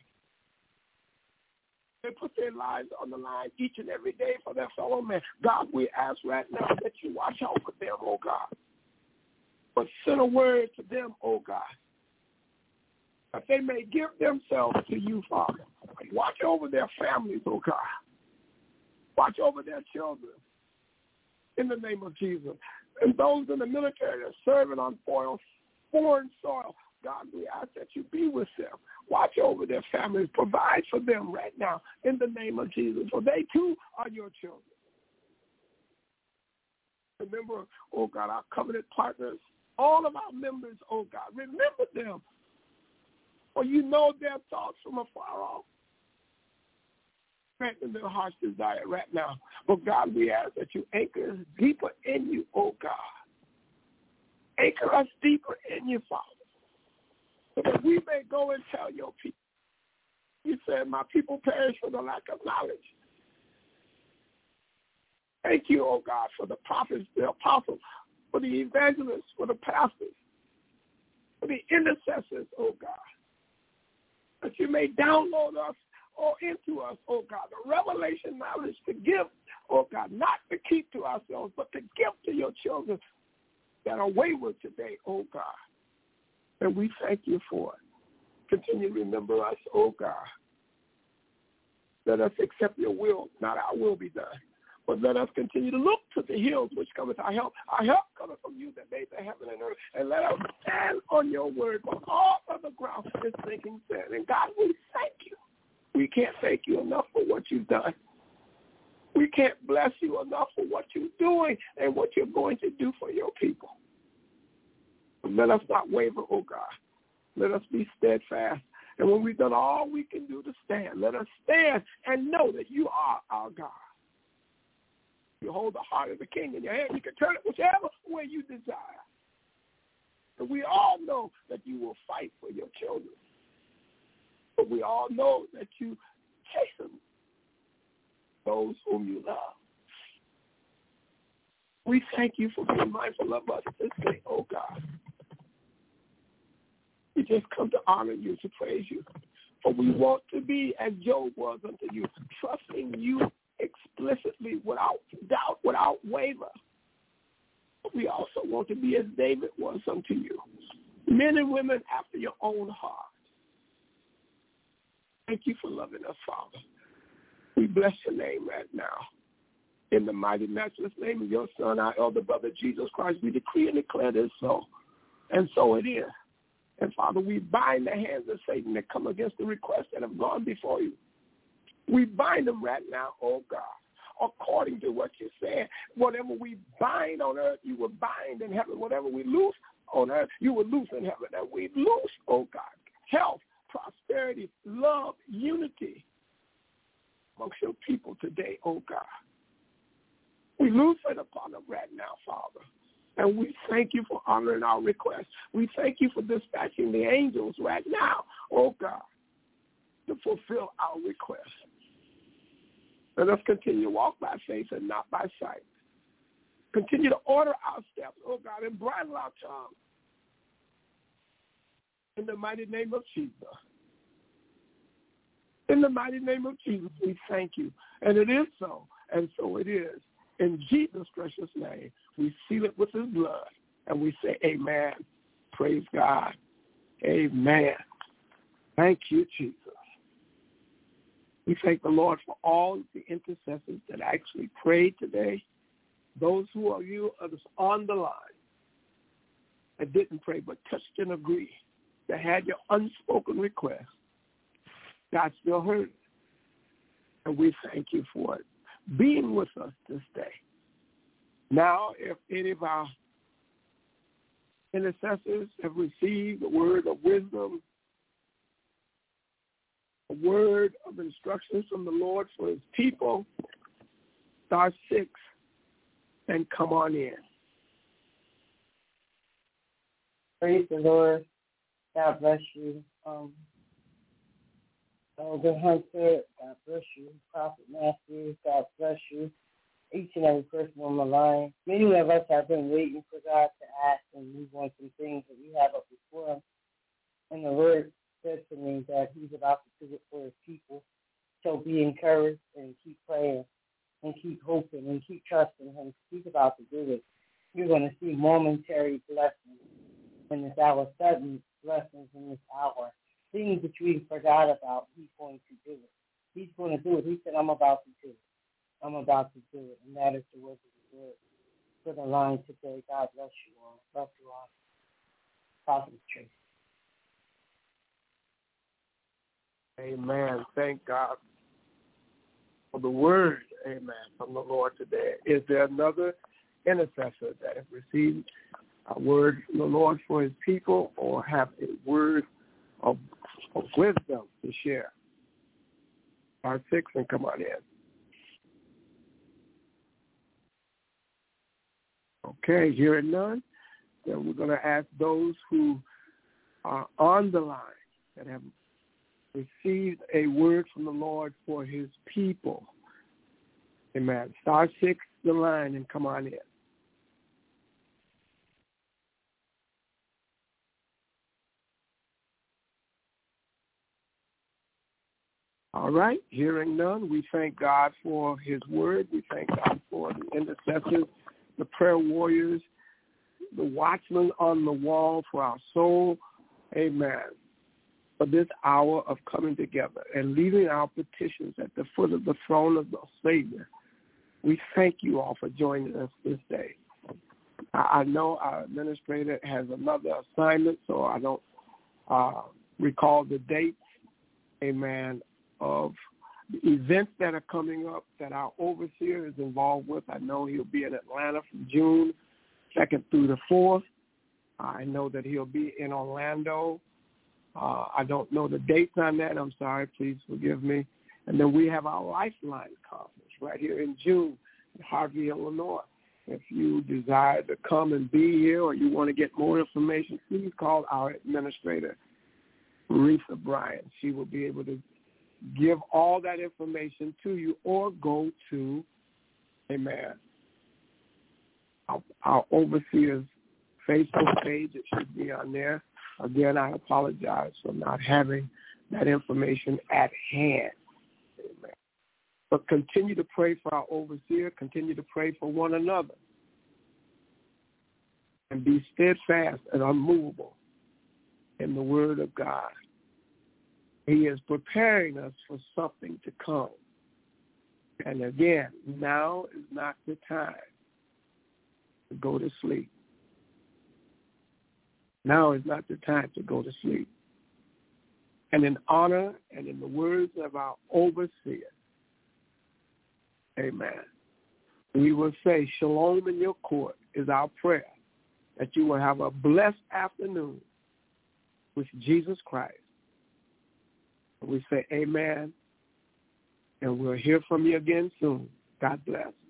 They put their lives on the line each and every day for their fellow man. God, we ask right now that you watch over them, oh God. But send a word to them, oh God, that they may give themselves to you, Father. Watch over their families, oh God. Watch over their children in the name of Jesus. And those in the military that are serving on foreign soil, God, we ask that you be with them. Watch over their families. Provide for them right now in the name of Jesus. For they too are your children. Remember, oh God, our covenant partners, all of our members, oh God, remember them. For you know their thoughts from afar off. Strengthen their heart's desire right now. But God, we ask that you anchor us deeper in you, oh God. Anchor us deeper in you, Father, so that we may go and tell your people. You said, my people perish for the lack of knowledge. Thank you, oh God, for the prophets, the apostles, for the evangelists, for the pastors, for the intercessors, oh God, that you may download us or into us, oh God, the revelation knowledge to give, oh God, not to keep to ourselves, but to give to your children that are wayward today, oh God. And we thank you for it. Continue to remember us, oh God. Let us accept your will, not our will be done. But let us continue to look to the hills which cometh our help. Our help cometh from you that made the heaven and earth. And let us stand on your word, for all of the ground is sinking sand. And God, we thank you. We can't thank you enough for what you've done. We can't bless you enough for what you're doing and what you're going to do for your people. Let us not waver, oh God. Let us be steadfast. And when we've done all we can do to stand, let us stand and know that you are our God. You hold the heart of the king in your hand. You can turn it whichever way you desire. And we all know that you will fight for your children. But we all know that you chasten those whom you love. We thank you for being mindful of us this day, oh God. We just come to honor you, to praise you. For we want to be as Job was unto you, trusting you explicitly, without doubt, without waver. We also want to be as David was unto you, men and women after your own heart. Thank you for loving us, Father. We bless your name right now. In the mighty, matchless name of your Son, our elder brother, Jesus Christ, we decree and declare this so, and so it is. And, Father, we bind the hands of Satan that come against the requests that have gone before you. We bind them right now, oh God, according to what you said. Whatever we bind on earth, you will bind in heaven. Whatever we loose on earth, you will loose in heaven. And we loose, oh God, health, prosperity, love, unity amongst your people today, oh God. We loose it upon them right now, Father. And we thank you for honoring our requests. We thank you for dispatching the angels right now, oh God, to fulfill our requests. Let us continue to walk by faith and not by sight. Continue to order our steps, oh God, and bridle our tongue. In the mighty name of Jesus. In the mighty name of Jesus, we thank you. And it is so, and so it is. In Jesus' precious name, we seal it with his blood, and we say amen. Praise God. Amen. Thank you, Jesus. We thank the Lord for all the intercessors that actually prayed today. Those who are you on the line that didn't pray but touched and agreed, that had your unspoken request. God still heard it. And we thank you for it, being with us this day. Now, if any of our intercessors have received a word of wisdom, a word of instructions from the Lord for his people, star 6 and come on in. Praise the Lord. God bless you. Elder Hunter, God bless you. Prophet Matthew, God bless you. Each and every person on the line. Many of us have been waiting for God to ask and move on some things that we have up before him. And the Lord said to me that he's about to do it for his people. So be encouraged and keep praying and keep hoping and keep trusting him. He's about to do it. You're going to see momentary blessings in this hour, sudden blessings in this hour. Things that we forgot about, he's going to do it. He's going to do it. He said, I'm about to do it. I'm about to do it, and that is the word of the word for the line today. God bless you all. Love you all. Prophet Tracy. Amen. Thank God for the word, amen, from the Lord today. Is there another intercessor that has received a word from the Lord for his people or have a word of wisdom to share? Part 6 and come on in. Okay, hearing none, then we're going to ask those who are on the line that have received a word from the Lord for his people. Amen. Star 6, the line, and come on in. All right, hearing none, we thank God for his word. We thank God for the intercessors, the prayer warriors, the watchmen on the wall for our soul. Amen. For this hour of coming together and leaving our petitions at the foot of the throne of the Savior. We thank you all for joining us this day. I know our administrator has another assignment, so I don't recall the dates, amen, of the events that are coming up that our overseer is involved with. I know he'll be in Atlanta from June 2nd through the 4th. I know that he'll be in Orlando. I don't know the dates on that. I'm sorry. Please forgive me. And then we have our Lifeline Conference right here in June in Harvey, Illinois. If you desire to come and be here or you want to get more information, please call our administrator, Risa Bryan. She will be able to give all that information to you, or go to, amen, our overseer's Facebook page. It should be on there. Again, I apologize for not having that information at hand. Amen. But continue to pray for our overseer. Continue to pray for one another. And be steadfast and unmovable in the word of God. He is preparing us for something to come. And again, now is not the time to go to sleep. Now is not the time to go to sleep. And in honor and in the words of our overseer, amen, we will say shalom in your court is our prayer, that you will have a blessed afternoon with Jesus Christ. We say amen, and we'll hear from you again soon. God bless.